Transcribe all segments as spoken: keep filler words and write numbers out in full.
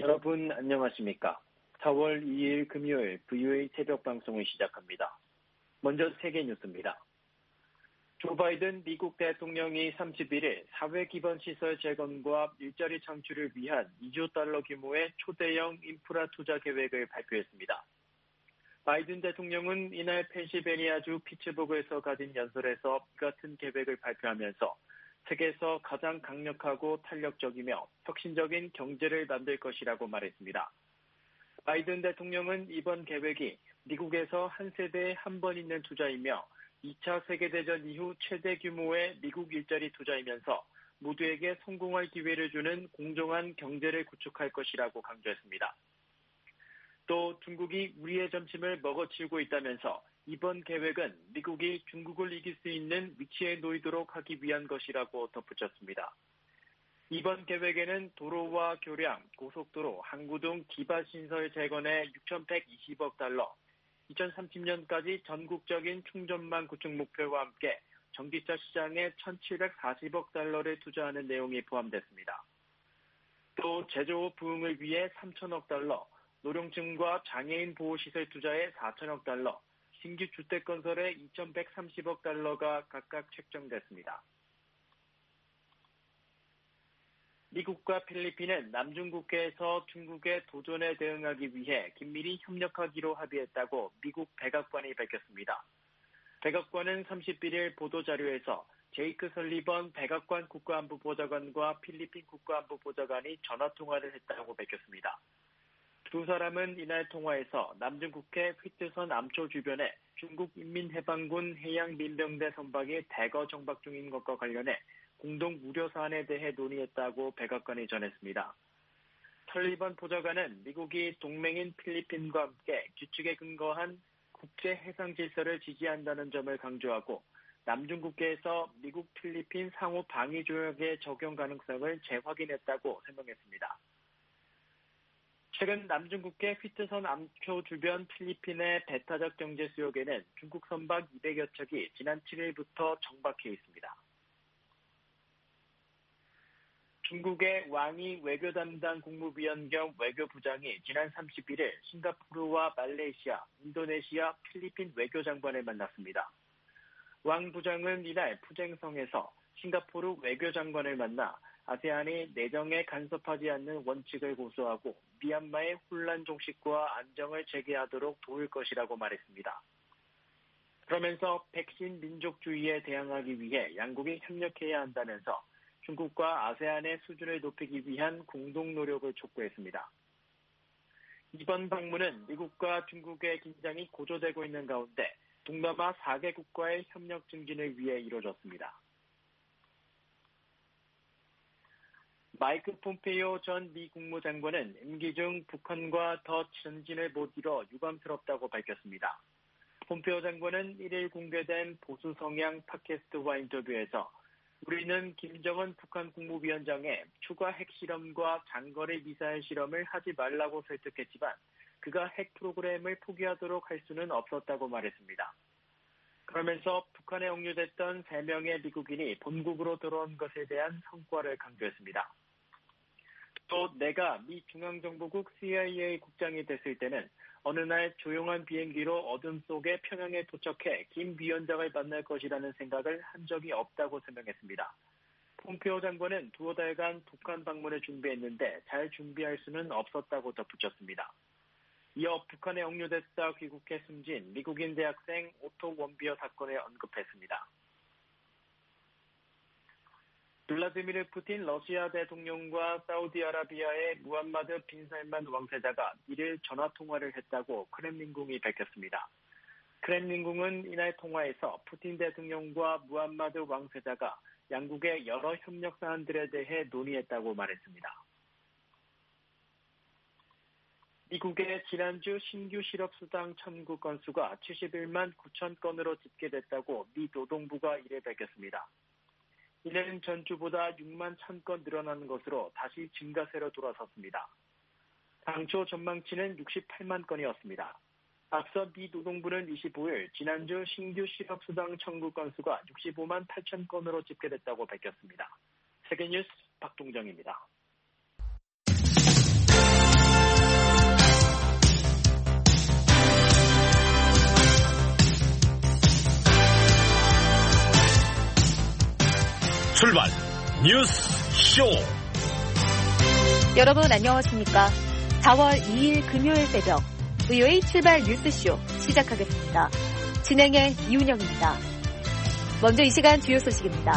여러분 안녕하십니까? 사월 이일 금요일 브이오에이 새벽 방송을 시작합니다. 먼저 세계 뉴스입니다. 조 바이든 미국 대통령이 삼십일일 사회기반시설 재건과 일자리 창출을 위한 이조 달러 규모의 초대형 인프라 투자 계획을 발표했습니다. 바이든 대통령은 이날 펜실베니아주 피츠버그에서 가진 연설에서 이 같은 계획을 발표하면서 세계에서 가장 강력하고 탄력적이며 혁신적인 경제를 만들 것이라고 말했습니다. 바이든 대통령은 이번 계획이 미국에서 한 세대에 한 번 있는 투자이며 이 차 세계대전 이후 최대 규모의 미국 일자리 투자이면서 모두에게 성공할 기회를 주는 공정한 경제를 구축할 것이라고 강조했습니다. 또 중국이 우리의 점심을 먹어치우고 있다면서 이번 계획은 미국이 중국을 이길 수 있는 위치에 놓이도록 하기 위한 것이라고 덧붙였습니다. 이번 계획에는 도로와 교량, 고속도로, 항구 등 기반시설 재건에 육천백이십억 달러, 이천삼십년까지 전국적인 충전망 구축 목표와 함께 전기차 시장에 천칠백사십억 달러를 투자하는 내용이 포함됐습니다. 또 제조업 부흥을 위해 삼천억 달러, 노령층과 장애인 보호시설 투자에 사천억 달러, 신규 주택 건설에 이천백삼십억 달러가 각각 책정됐습니다. 미국과 필리핀은 남중국해에서 중국의 도전에 대응하기 위해 긴밀히 협력하기로 합의했다고 미국 백악관이 밝혔습니다. 백악관은 삼십일일 보도자료에서 제이크 설리번 백악관 국가안보보좌관과 필리핀 국가안보보좌관이 전화통화를 했다고 밝혔습니다. 두 사람은 이날 통화에서 남중국해 휘트선 암초 주변에 중국 인민해방군 해양민병대 선박이 대거 정박 중인 것과 관련해 공동 우려 사안에 대해 논의했다고 백악관이 전했습니다. 설리번 보좌관은 미국이 동맹인 필리핀과 함께 규칙에 근거한 국제 해상 질서를 지지한다는 점을 강조하고 남중국해에서 미국 필리핀 상호 방위 조약의 적용 가능성을 재확인했다고 설명했습니다. 최근 남중국해 휘트선 암초 주변 필리핀의 배타적 경제 수역에는 중국 선박 이백여 척이 지난 칠일부터 정박해 있습니다. 중국의 왕이 외교 담당 국무위원 겸 외교부장이 지난 삼십일일 싱가포르와 말레이시아, 인도네시아, 필리핀 외교장관을 만났습니다. 왕 부장은 이날 푸쟁성에서 싱가포르 외교장관을 만나 아세안이 내정에 간섭하지 않는 원칙을 고수하고 미얀마의 혼란 종식과 안정을 재개하도록 도울 것이라고 말했습니다. 그러면서 백신 민족주의에 대항하기 위해 양국이 협력해야 한다면서 중국과 아세안의 수준을 높이기 위한 공동 노력을 촉구했습니다. 이번 방문은 미국과 중국의 긴장이 고조되고 있는 가운데 동남아 사 개국과의 협력 증진을 위해 이루어졌습니다. 마이크 폼페이오 전 미 국무장관은 임기 중 북한과 더 전진을 못 이뤄 유감스럽다고 밝혔습니다. 폼페이오 장관은 일일 공개된 보수 성향 팟캐스트와 인터뷰에서 우리는 김정은 북한 국무위원장의 추가 핵실험과 장거리 미사일 실험을 하지 말라고 설득했지만 그가 핵 프로그램을 포기하도록 할 수는 없었다고 말했습니다. 그러면서 북한에 억류됐던 세 명의 미국인이 본국으로 돌아온 것에 대한 성과를 강조했습니다. 또 내가 미 중앙정보국 씨아이에이 국장이 됐을 때는 어느 날 조용한 비행기로 어둠 속에 평양에 도착해 김 위원장을 만날 것이라는 생각을 한 적이 없다고 설명했습니다. 폼페이오 장관은 두어 달간 북한 방문을 준비했는데 잘 준비할 수는 없었다고 덧붙였습니다. 이어 북한에 억류됐다 귀국해 숨진 미국인 대학생 오토 원비어 사건을 언급했습니다. 블라디미르 푸틴 러시아 대통령과 사우디아라비아의 무함마드 빈 살만 왕세자가 이일 전화통화를 했다고 크렘린궁이 밝혔습니다. 크렘린궁은 이날 통화에서 푸틴 대통령과 무함마드 왕세자가 양국의 여러 협력 사안들에 대해 논의했다고 말했습니다. 미국의 지난주 신규 실업수당 청구 건수가 칠십일만 구천 건으로 집계됐다고 미 노동부가 이를 밝혔습니다. 이는 전주보다 육만 천 건 늘어나는 것으로 다시 증가세로 돌아섰습니다. 당초 전망치는 육십팔만 건이었습니다. 앞서 미 노동부는 이십오일 지난주 신규 실업수당 청구 건수가 육십오만 팔천 건으로 집계됐다고 밝혔습니다. 세계뉴스 박동정입니다. 출발 뉴스 쇼. 여러분 안녕하십니까? 사월 이일 금요일 새벽 브이오에이 출발 뉴스쇼 시작하겠습니다. 진행의 이운영입니다. 먼저 이 시간 주요 소식입니다.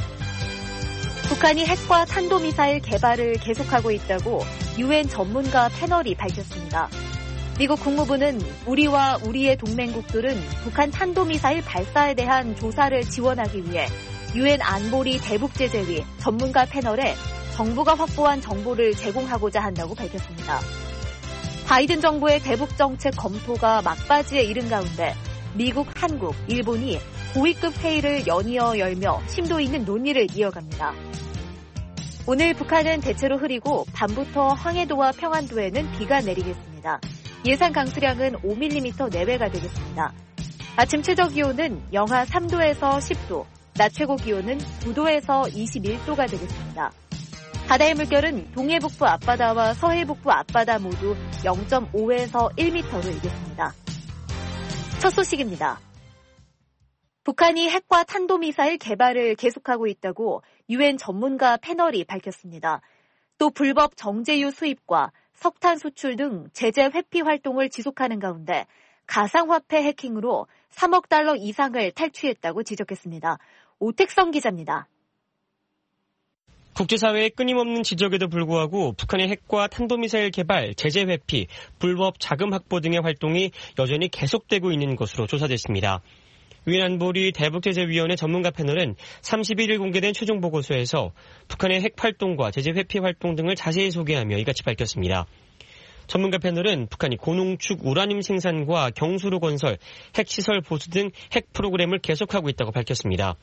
북한이 핵과 탄도미사일 개발을 계속하고 있다고 유엔 전문가 패널이 밝혔습니다. 미국 국무부는 우리와 우리의 동맹국들은 북한 탄도미사일 발사에 대한 조사를 지원하기 위해 유엔 안보리 대북제재위 전문가 패널에 정부가 확보한 정보를 제공하고자 한다고 밝혔습니다. 바이든 정부의 대북 정책 검토가 막바지에 이른 가운데 미국, 한국, 일본이 고위급 회의를 연이어 열며 심도 있는 논의를 이어갑니다. 오늘 북한은 대체로 흐리고 밤부터 황해도와 평안도에는 비가 내리겠습니다. 예상 강수량은 오 밀리미터 내외가 되겠습니다. 아침 최저 기온은 영하 삼도에서 십도, 낮 최고 기온은 구도에서 이십일도가 되겠습니다. 바다의 물결은 동해북부 앞바다와 서해북부 앞바다 모두 영점오에서 일 미터로 일겠습니다. 첫 소식입니다. 북한이 핵과 탄도미사일 개발을 계속하고 있다고 유엔 전문가 패널이 밝혔습니다. 또 불법 정제유 수입과 석탄 수출 등 제재 회피 활동을 지속하는 가운데 가상화폐 해킹으로 삼억 달러 이상을 탈취했다고 지적했습니다. 오택성 기자입니다. 국제사회의 끊임없는 지적에도 불구하고 북한의 핵과 탄도미사일 개발, 제재 회피, 불법 자금 확보 등의 활동이 여전히 계속되고 있는 것으로 조사됐습니다. 유엔 안보리 대북제재위원회 전문가 패널은 삼십일일 공개된 최종 보고서에서 북한의 핵 활동과 제재 회피 활동 등을 자세히 소개하며 이같이 밝혔습니다. 전문가 패널은 북한이 고농축 우라늄 생산과 경수로 건설, 핵시설 보수 등 핵 프로그램을 계속하고 있다고 밝혔습니다.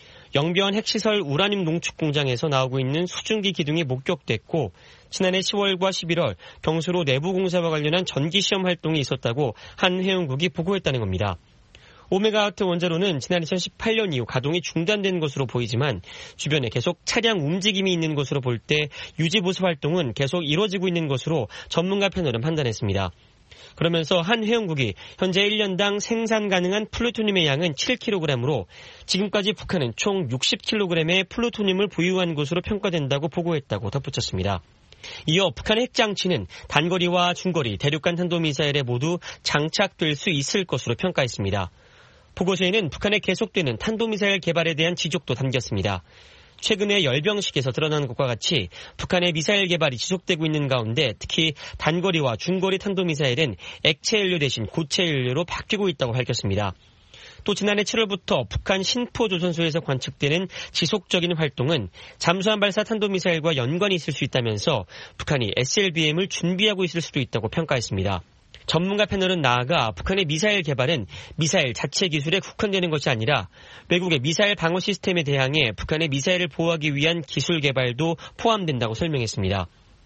영변 핵시설 우라늄 농축 공장에서 나오고 있는 수증기 기둥이 목격됐고 지난해 시월과 십일월 경수로 내부 공사와 관련한 전기 시험 활동이 있었다고 한 회원국이 보고했다는 겁니다. 오메가와트 원자로는 지난 이천십팔년 이후 가동이 중단된 것으로 보이지만 주변에 계속 차량 움직임이 있는 것으로 볼 때 유지보수 활동은 계속 이루어지고 있는 것으로 전문가 패널은 판단했습니다. 그러면서 한 회원국이 현재 일 년당 생산 가능한 플루토늄의 양은 칠 킬로그램으로 지금까지 북한은 총 육십 킬로그램의 플루토늄을 보유한 것으로 평가된다고 보고했다고 덧붙였습니다. 이어 북한의 핵장치는 단거리와 중거리, 대륙간 탄도미사일에 모두 장착될 수 있을 것으로 평가했습니다. 보고서에는 북한의 계속되는 탄도미사일 개발에 대한 지적도 담겼습니다. 최근에 열병식에서 드러난 것과 같이 북한의 미사일 개발이 지속되고 있는 가운데 특히 단거리와 중거리 탄도미사일은 액체 연료 대신 고체 연료로 바뀌고 있다고 밝혔습니다. 또 지난해 칠월부터 북한 신포조선소에서 관측되는 지속적인 활동은 잠수함 발사 탄도미사일과 연관이 있을 수 있다면서 북한이 에스엘비엠을 준비하고 있을 수도 있다고 평가했습니다. 전문가 패널은 나아가 북한의 미사일 개발은 미사일 자체 기술에 국한되는 것이 아니라 외국의 미사일 방어 시스템에 대항해 북한의 미사일을 보호하기 위한 기술 개발도 포함된다고 설명했습니다.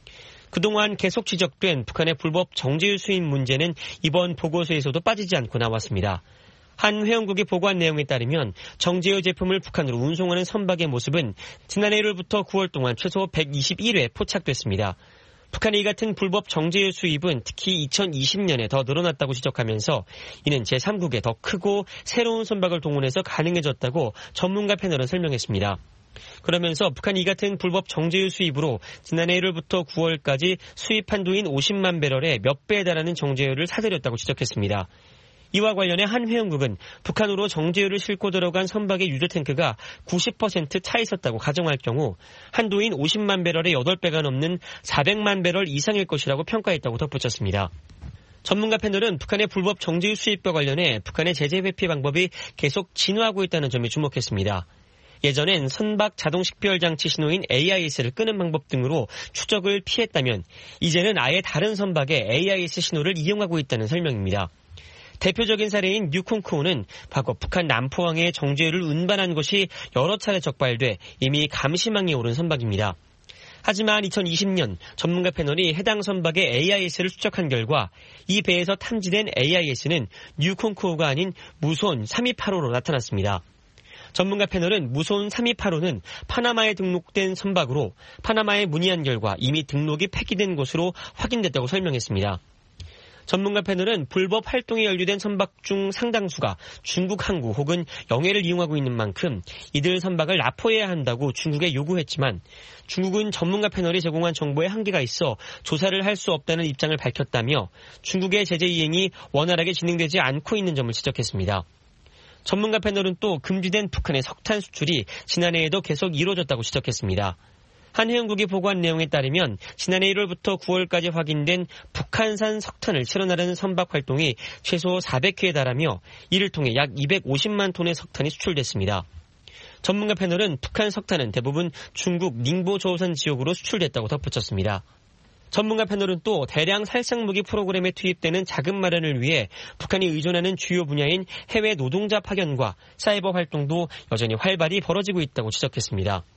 그동안 계속 지적된 북한의 불법 정제유 수입 문제는 이번 보고서에서도 빠지지 않고 나왔습니다. 한 회원국이 보고한 내용에 따르면 정제유 제품을 북한으로 운송하는 선박의 모습은 지난해 일월부터 구월 동안 최소 백이십일회 포착됐습니다. 북한의 이 같은 불법 정제유 수입은 특히 이천이십년에 더 늘어났다고 지적하면서 이는 제삼국에 더 크고 새로운 선박을 동원해서 가능해졌다고 전문가 패널은 설명했습니다. 그러면서 북한이 이 같은 불법 정제유 수입으로 지난해 일월부터 구월까지 수입 한도인 오십만 배럴의 몇 배에 달하는 정제유를 사들였다고 지적했습니다. 이와 관련해 한 회원국은 북한으로 정제유를 싣고 들어간 선박의 유조 탱크가 구십 퍼센트 차 있었다고 가정할 경우 한도인 오십만 배럴의 여덟 배가 넘는 사백만 배럴 이상일 것이라고 평가했다고 덧붙였습니다. 전문가 패널은 북한의 불법 정제유 수입과 관련해 북한의 제재 회피 방법이 계속 진화하고 있다는 점에 주목했습니다. 예전엔 선박 자동 식별 장치 신호인 에이아이에스를 끄는 방법 등으로 추적을 피했다면 이제는 아예 다른 선박에 에이아이에스 신호를 이용하고 있다는 설명입니다. 대표적인 사례인 뉴콩크호는 과거 북한 남포항에 정제유를 운반한 것이 여러 차례 적발돼 이미 감시망에 오른 선박입니다. 하지만 이천이십년 전문가 패널이 해당 선박의 에이아이에스를 추적한 결과 이 배에서 탐지된 에이아이에스는 뉴콩크호가 아닌 무손 삼이팔오로 나타났습니다. 전문가 패널은 무손 삼이팔오는 파나마에 등록된 선박으로 파나마에 문의한 결과 이미 등록이 폐기된 것으로 확인됐다고 설명했습니다. 전문가 패널은 불법 활동에 연루된 선박 중 상당수가 중국 항구 혹은 영해를 이용하고 있는 만큼 이들 선박을 납포해야 한다고 중국에 요구했지만 중국은 전문가 패널이 제공한 정보에 한계가 있어 조사를 할 수 없다는 입장을 밝혔다며 중국의 제재 이행이 원활하게 진행되지 않고 있는 점을 지적했습니다. 전문가 패널은 또 금지된 북한의 석탄 수출이 지난해에도 계속 이루어졌다고 지적했습니다. 한 해운국이 보고한 내용에 따르면 지난해 일월부터 구월까지 확인된 북한산 석탄을 실어나르는 선박 활동이 최소 사백 회에 달하며 이를 통해 약 이백오십만 톤의 석탄이 수출됐습니다. 전문가 패널은 북한 석탄은 대부분 중국 닝보 저우산 지역으로 수출됐다고 덧붙였습니다. 전문가 패널은 또 대량 살상무기 프로그램에 투입되는 자금 마련을 위해 북한이 의존하는 주요 분야인 해외 노동자 파견과 사이버 활동도 여전히 활발히 벌어지고 있다고 지적했습니다.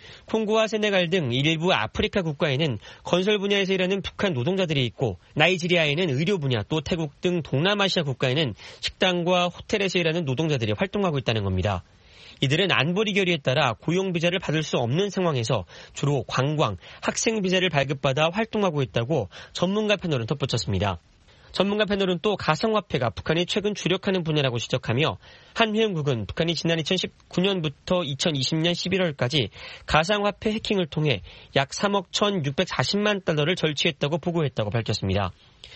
콩고와 세네갈 등 일부 아프리카 국가에는 건설 분야에서 일하는 북한 노동자들이 있고 나이지리아에는 의료 분야 또 태국 등 동남아시아 국가에는 식당과 호텔에서 일하는 노동자들이 활동하고 있다는 겁니다. 이들은 안보리 결의에 따라 고용비자를 받을 수 없는 상황에서 주로 관광, 학생비자를 발급받아 활동하고 있다고 전문가 패널은 덧붙였습니다. 전문가 패널은 또 가상화폐가 북한이 최근 주력하는 분야라고 지적하며 한 회원국은 북한이 지난 이천십구 년부터 이천이십 년 십일월까지 가상화폐 해킹을 통해 약 삼억 천육백사십만 달러를 절취했다고 보고했다고 밝혔습니다.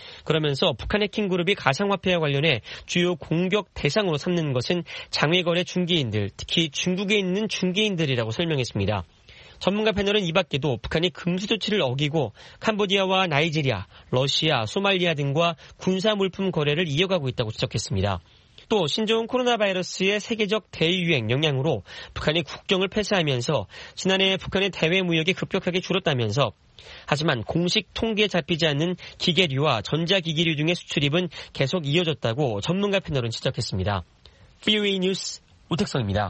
그러면서 북한 해킹 그룹이 가상화폐와 관련해 주요 공격 대상으로 삼는 것은 장외거래 중개인들, 특히 중국에 있는 중개인들이라고 설명했습니다. 전문가 패널은 이 밖에도 북한이 금수 조치를 어기고 캄보디아와 나이지리아, 러시아, 소말리아 등과 군사 물품 거래를 이어가고 있다고 지적했습니다. 또 신종 코로나 바이러스의 세계적 대유행 영향으로 북한이 국경을 폐쇄하면서 지난해 북한의 대외 무역이 급격하게 줄었다면서 하지만 공식 통계에 잡히지 않는 기계류와 전자기기류 등의 수출입은 계속 이어졌다고 전문가 패널은 지적했습니다. 브이오에이 뉴스 오택성입니다.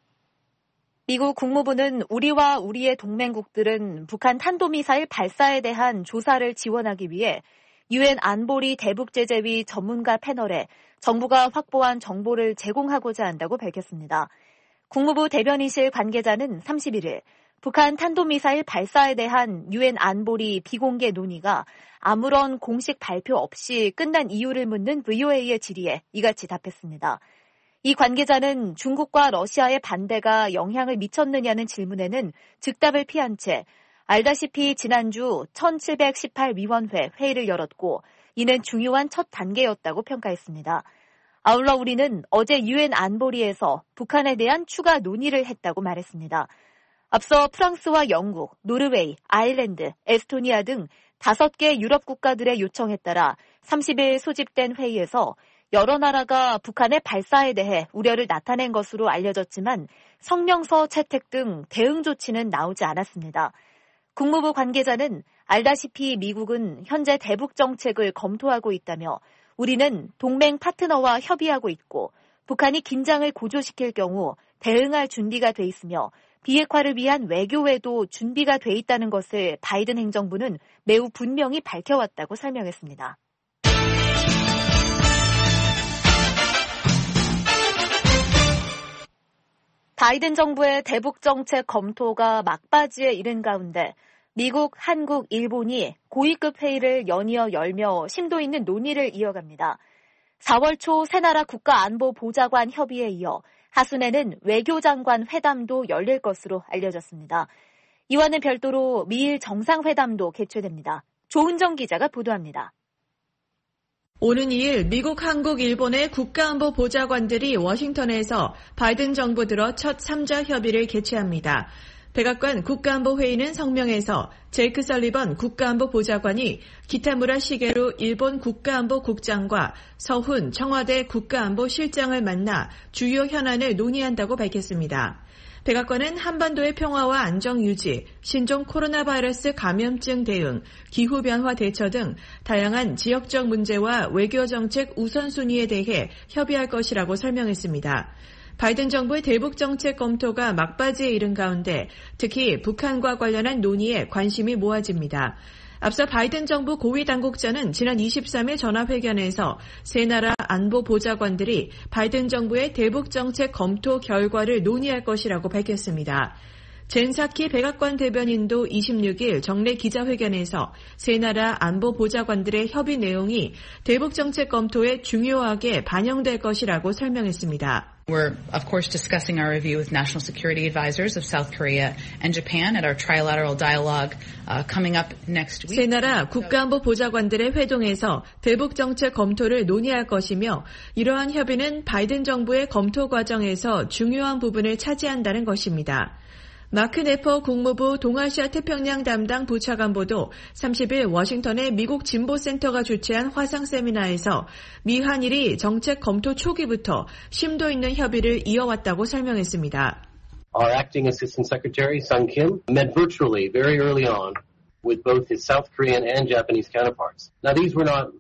미국 국무부는 우리와 우리의 동맹국들은 북한 탄도미사일 발사에 대한 조사를 지원하기 위해 유엔 안보리 대북제재위 전문가 패널에 정부가 확보한 정보를 제공하고자 한다고 밝혔습니다. 국무부 대변인실 관계자는 삼십일 일 북한 탄도미사일 발사에 대한 유엔 안보리 비공개 논의가 아무런 공식 발표 없이 끝난 이유를 묻는 브이오에이의 질의에 이같이 답했습니다. 이 관계자는 중국과 러시아의 반대가 영향을 미쳤느냐는 질문에는 즉답을 피한 채 알다시피 지난주 천칠백십팔 위원회 회의를 열었고 이는 중요한 첫 단계였다고 평가했습니다. 아울러 우리는 어제 유엔 안보리에서 북한에 대한 추가 논의를 했다고 말했습니다. 앞서 프랑스와 영국, 노르웨이, 아일랜드, 에스토니아 등 다섯 개 유럽 국가들의 요청에 따라 삼십 일 소집된 회의에서 여러 나라가 북한의 발사에 대해 우려를 나타낸 것으로 알려졌지만 성명서 채택 등 대응 조치는 나오지 않았습니다. 국무부 관계자는 알다시피 미국은 현재 대북 정책을 검토하고 있다며 우리는 동맹 파트너와 협의하고 있고 북한이 긴장을 고조시킬 경우 대응할 준비가 돼 있으며 비핵화를 위한 외교에도 준비가 돼 있다는 것을 바이든 행정부는 매우 분명히 밝혀왔다고 설명했습니다. 바이든 정부의 대북 정책 검토가 막바지에 이른 가운데 미국, 한국, 일본이 고위급 회의를 연이어 열며 심도 있는 논의를 이어갑니다. 사월 초 세 나라 국가안보보좌관 협의에 이어 하순에는 외교장관 회담도 열릴 것으로 알려졌습니다. 이와는 별도로 미일 정상회담도 개최됩니다. 조은정 기자가 보도합니다. 오는 이 일 미국, 한국, 일본의 국가안보보좌관들이 워싱턴에서 바이든 정부 들어 첫 삼 자 협의를 개최합니다. 백악관 국가안보회의는 성명에서 제이크 설리번 국가안보보좌관이 기타무라 시게루 일본 국가안보국장과 서훈 청와대 국가안보실장을 만나 주요 현안을 논의한다고 밝혔습니다. 백악관은 한반도의 평화와 안정 유지, 신종 코로나 바이러스 감염증 대응, 기후변화 대처 등 다양한 지역적 문제와 외교정책 우선순위에 대해 협의할 것이라고 설명했습니다. 바이든 정부의 대북 정책 검토가 막바지에 이른 가운데 특히 북한과 관련한 논의에 관심이 모아집니다. 앞서 바이든 정부 고위 당국자는 지난 이십삼 일 전화회견에서 세 나라 안보보좌관들이 바이든 정부의 대북 정책 검토 결과를 논의할 것이라고 밝혔습니다. 젠사키 백악관 대변인도 이십육일 정례 기자회견에서 세 나라 안보 보좌관들의 협의 내용이 대북 정책 검토에 중요하게 반영될 것이라고 설명했습니다. We're, of course, discussing our review with national security advisors of South Korea and Japan at our trilateral dialogue uh, coming up next week. 세 나라 국가안보 보좌관들의 회동에서 대북 정책 검토를 논의할 것이며 이러한 협의는 바이든 정부의 검토 과정에서 중요한 부분을 차지한다는 것입니다. 마크 네퍼 국무부 동아시아 태평양 담당 부차관보도 삼십일 워싱턴의 미국 진보센터가 주최한 화상 세미나에서 미 한일이 정책 검토 초기부터 심도 있는 협의를 이어왔다고 설명했습니다. Our acting assistant secretary, Sung Kim, met virtually very early on with both his South Korean and Japanese counterparts. Now these were not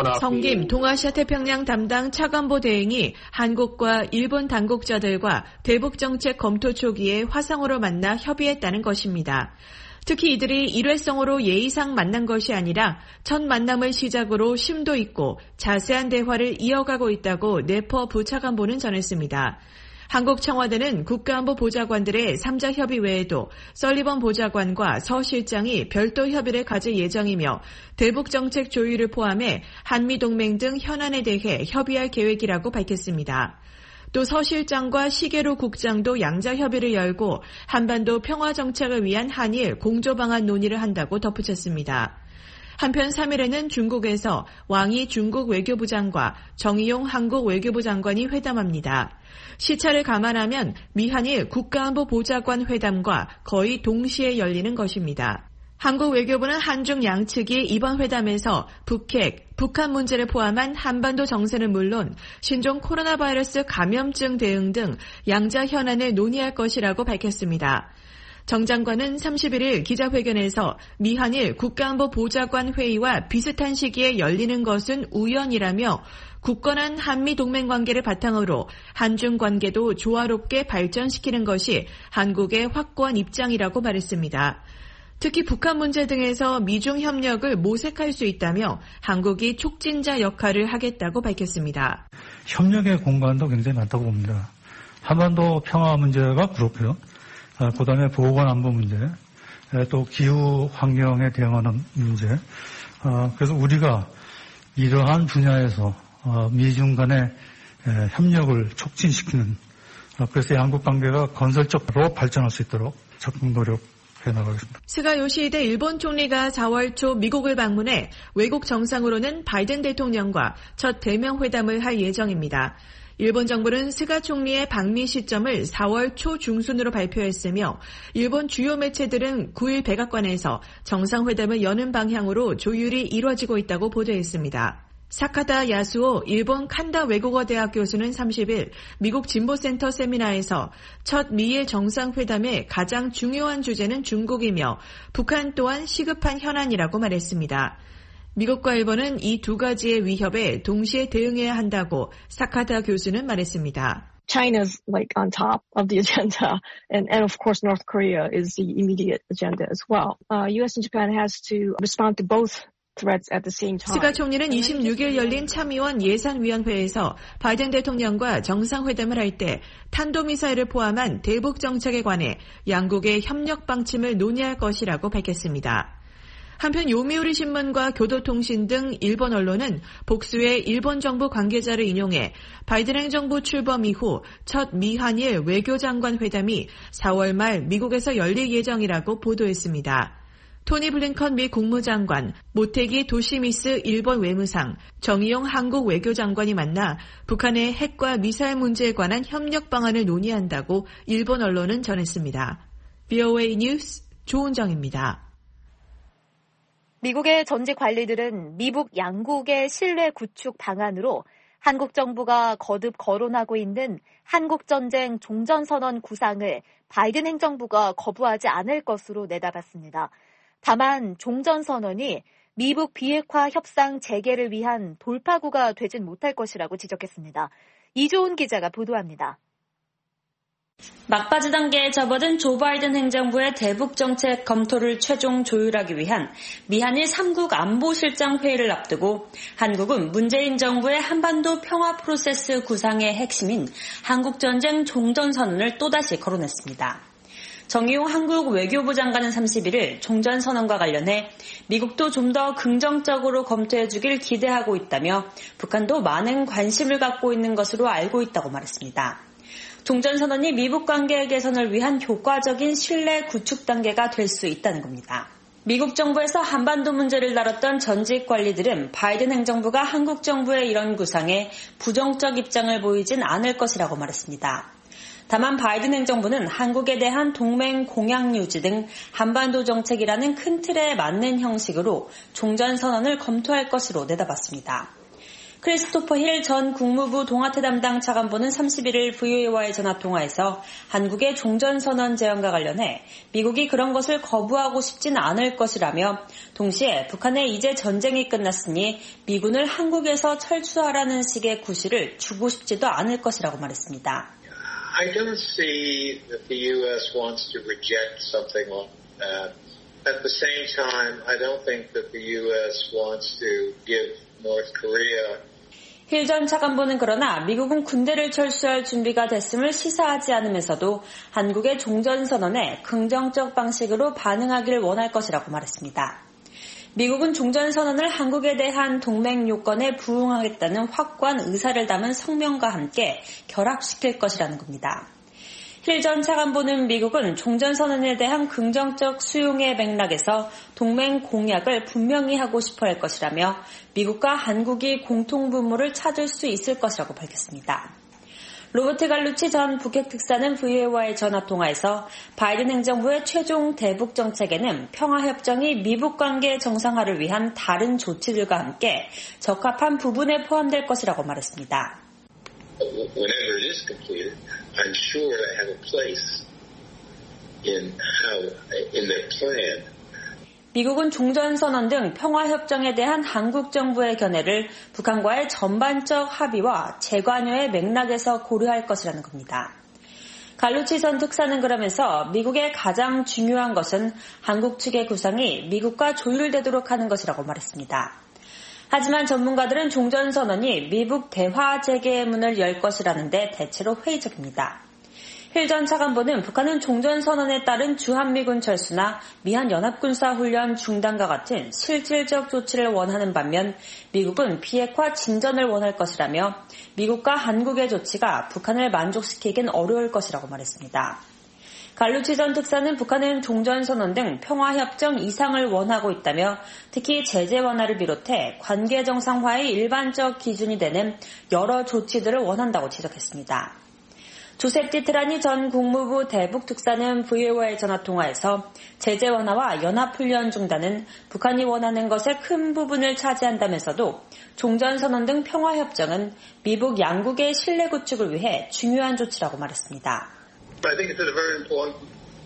성김 동아시아 태평양 담당 차관보 대행이 한국과 일본 당국자들과 대북 정책 검토 초기에 화상으로 만나 협의했다는 것입니다. 특히 이들이 일회성으로 예의상 만난 것이 아니라 첫 만남을 시작으로 심도 있고 자세한 대화를 이어가고 있다고 네퍼 부차관보는 전했습니다. 한국 청와대는 국가안보 보좌관들의 삼자 협의 외에도 설리번 보좌관과 서 실장이 별도 협의를 가질 예정이며 대북 정책 조율을 포함해 한미동맹 등 현안에 대해 협의할 계획이라고 밝혔습니다. 또 서 실장과 시게로 국장도 양자 협의를 열고 한반도 평화 정착을 위한 한일 공조 방안 논의를 한다고 덧붙였습니다. 한편 삼일에는 중국에서 왕이 중국 외교부 장과 정의용 한국 외교부 장관이 회담합니다. 시차를 감안하면 미한일 국가안보 보좌관 회담과 거의 동시에 열리는 것입니다. 한국 외교부는 한중 양측이 이번 회담에서 북핵, 북한 문제를 포함한 한반도 정세는 물론 신종 코로나 바이러스 감염증 대응 등 양자 현안을 논의할 것이라고 밝혔습니다. 정 장관은 삼십일일 기자회견에서 미한일 국가안보 보좌관 회의와 비슷한 시기에 열리는 것은 우연이라며 굳건한 한미동맹 관계를 바탕으로 한중 관계도 조화롭게 발전시키는 것이 한국의 확고한 입장이라고 말했습니다. 특히 북한 문제 등에서 미중 협력을 모색할 수 있다며 한국이 촉진자 역할을 하겠다고 밝혔습니다. 협력의 공간도 굉장히 많다고 봅니다. 한반도 평화 문제가 그렇고요. 그 다음에 보건안보 문제, 또 기후 환경에 대응하는 문제. 그래서 우리가 이러한 분야에서 미중 간의 협력을 촉진시키는, 그래서 양국 관계가 건설적으로 발전할 수 있도록 적극 노력해 나가겠습니다. 스가 요시히데 일본 총리가 사월 초 미국을 방문해 외국 정상으로는 바이든 대통령과 첫 대면 회담을 할 예정입니다. 일본 정부는 스가 총리의 방미 시점을 사월 초 중순으로 발표했으며 일본 주요 매체들은 구일 백악관에서 정상회담을 여는 방향으로 조율이 이뤄지고 있다고 보도했습니다. 사카다 야수오 일본 칸다 외국어 대학 교수는 삼십일 미국 진보센터 세미나에서 첫 미일 정상회담의 가장 중요한 주제는 중국이며 북한 또한 시급한 현안이라고 말했습니다. 미국과 일본은 이 두 가지의 위협에 동시에 대응해야 한다고 사카다 교수는 말했습니다. China's like on top of the agenda, and, and of course North Korea is the immediate agenda as well. Uh, U S and Japan has to respond to both threats at the same time. 스가 총리는 이십육일 열린 참의원 예산위원회에서 바이든 대통령과 정상회담을 할 때 탄도미사일을 포함한 대북 정책에 관해 양국의 협력 방침을 논의할 것이라고 밝혔습니다. 한편 요미우리 신문과 교도통신 등 일본 언론은 복수의 일본 정부 관계자를 인용해 바이든 행정부 출범 이후 첫 미한일 외교장관 회담이 사월 말 미국에서 열릴 예정이라고 보도했습니다. 토니 블링컨 미 국무장관, 모테기 도시미스 일본 외무상, 정의용 한국 외교장관이 만나 북한의 핵과 미사일 문제에 관한 협력 방안을 논의한다고 일본 언론은 전했습니다. 브이오에이 뉴스 조은정입니다. 미국의 전직 관리들은 미북 양국의 신뢰 구축 방안으로 한국 정부가 거듭 거론하고 있는 한국전쟁 종전선언 구상을 바이든 행정부가 거부하지 않을 것으로 내다봤습니다. 다만 종전선언이 미북 비핵화 협상 재개를 위한 돌파구가 되진 못할 것이라고 지적했습니다. 이조은 기자가 보도합니다. 막바지 단계에 접어든 조 바이든 행정부의 대북 정책 검토를 최종 조율하기 위한 미한일 삼국 안보실장 회의를 앞두고 한국은 문재인 정부의 한반도 평화 프로세스 구상의 핵심인 한국전쟁 종전선언을 또다시 거론했습니다. 정의용 한국 외교부 장관은 삼십일 일 종전선언과 관련해 미국도 좀 더 긍정적으로 검토해주길 기대하고 있다며 북한도 많은 관심을 갖고 있는 것으로 알고 있다고 말했습니다. 종전선언이 미북 관계 개선을 위한 효과적인 신뢰 구축 단계가 될 수 있다는 겁니다. 미국 정부에서 한반도 문제를 다뤘던 전직 관리들은 바이든 행정부가 한국 정부의 이런 구상에 부정적 입장을 보이진 않을 것이라고 말했습니다. 다만 바이든 행정부는 한국에 대한 동맹 공약 유지 등 한반도 정책이라는 큰 틀에 맞는 형식으로 종전선언을 검토할 것으로 내다봤습니다. 크리스토퍼 힐 전 국무부 동아태 담당 차관보는 삼십일 일 브이오에이와의 전화통화에서 한국의 종전선언 제안과 관련해 미국이 그런 것을 거부하고 싶진 않을 것이라며 동시에 북한에 이제 전쟁이 끝났으니 미군을 한국에서 철수하라는 식의 구실을 주고 싶지도 않을 것이라고 말했습니다. I don't see that the U S wants to reject something like that. At the same time, I don't think that the U S wants to give North Korea 힐 전 차관보는 그러나 미국은 군대를 철수할 준비가 됐음을 시사하지 않으면서도 한국의 종전선언에 긍정적 방식으로 반응하기를 원할 것이라고 말했습니다. 미국은 종전선언을 한국에 대한 동맹 요건에 부응하겠다는 확고한 의사를 담은 성명과 함께 결합시킬 것이라는 겁니다. 힐 전 차관보는 미국은 종전선언에 대한 긍정적 수용의 맥락에서 동맹 공약을 분명히 하고 싶어 할 것이라며 미국과 한국이 공통분모를 찾을 수 있을 것이라고 밝혔습니다. 로버트 갈루치 전 북핵 특사는 브이오에이와의 전화통화에서 바이든 행정부의 최종 대북 정책에는 평화협정이 미북 관계 정상화를 위한 다른 조치들과 함께 적합한 부분에 포함될 것이라고 말했습니다. Whenever it is completed, I'm sure they have a place in how in their plan. 미국은 종전선언 등 평화협정에 대한 한국 정부의 견해를 북한과의 전반적 합의와 재관여의 맥락에서 고려할 것이라는 겁니다. 갈루치 전 특사는 그러면서 미국의 가장 중요한 것은 한국 측의 구상이 미국과 조율되도록 하는 것이라고 말했습니다. 하지만 전문가들은 종전선언이 미북 대화 재개의 문을 열 것이라는데 대체로 회의적입니다. 힐 전 차관보는 북한은 종전선언에 따른 주한미군 철수나 미한 연합군사훈련 중단과 같은 실질적 조치를 원하는 반면 미국은 비핵화 진전을 원할 것이라며 미국과 한국의 조치가 북한을 만족시키긴 어려울 것이라고 말했습니다. 갈루치 전 특사는 북한은 종전선언 등 평화협정 이상을 원하고 있다며 특히 제재 완화를 비롯해 관계 정상화의 일반적 기준이 되는 여러 조치들을 원한다고 지적했습니다. 조셉 디트라니 전 국무부 대북 특사는 브이오에이와의 전화통화에서 제재 완화와 연합훈련 중단은 북한이 원하는 것의 큰 부분을 차지한다면서도 종전선언 등 평화협정은 미북 양국의 신뢰 구축을 위해 중요한 조치라고 말했습니다. I think it's very important,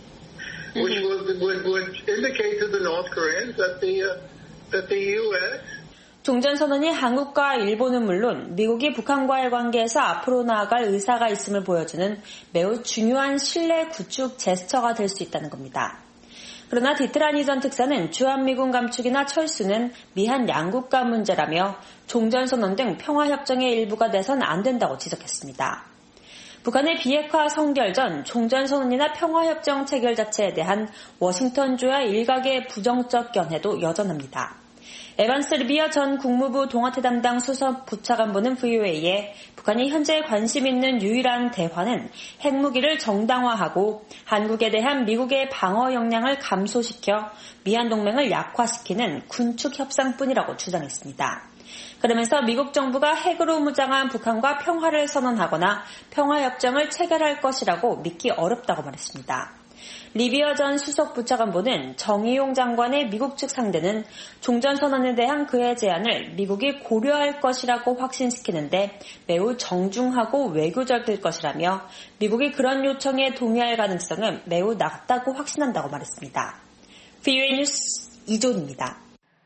which would, would, would indicate to the North Koreans that the uh, that the U S 종전선언이 한국과 일본은 물론 미국이 북한과의 관계에서 앞으로 나아갈 의사가 있음을 보여주는 매우 중요한 신뢰 구축 제스처가 될 수 있다는 겁니다. 그러나 디트라니 전 특사는 주한미군 감축이나 철수는 미한 양국 간 문제라며 종전선언 등 평화협정의 일부가 돼선 안 된다고 지적했습니다. 북한의 비핵화 성결 전 종전선언이나 평화협정 체결 자체에 대한 워싱턴주의 일각의 부정적 견해도 여전합니다. 에반스 리비어 전 국무부 동아태 담당 수석 부차관보는 브이오에이에 북한이 현재 관심 있는 유일한 대화는 핵무기를 정당화하고 한국에 대한 미국의 방어 역량을 감소시켜 미한 동맹을 약화시키는 군축 협상뿐이라고 주장했습니다. 그러면서 미국 정부가 핵으로 무장한 북한과 평화를 선언하거나 평화협정을 체결할 것이라고 믿기 어렵다고 말했습니다. 리비어 전 수석 부차관보는 정의용 장관의 미국 측 상대는 종전선언에 대한 그의 제안을 미국이 고려할 것이라고 확신시키는데 매우 정중하고 외교적일 것이라며 미국이 그런 요청에 동의할 가능성은 매우 낮다고 확신한다고 말했습니다. 브이오에이 뉴스 이존입니다.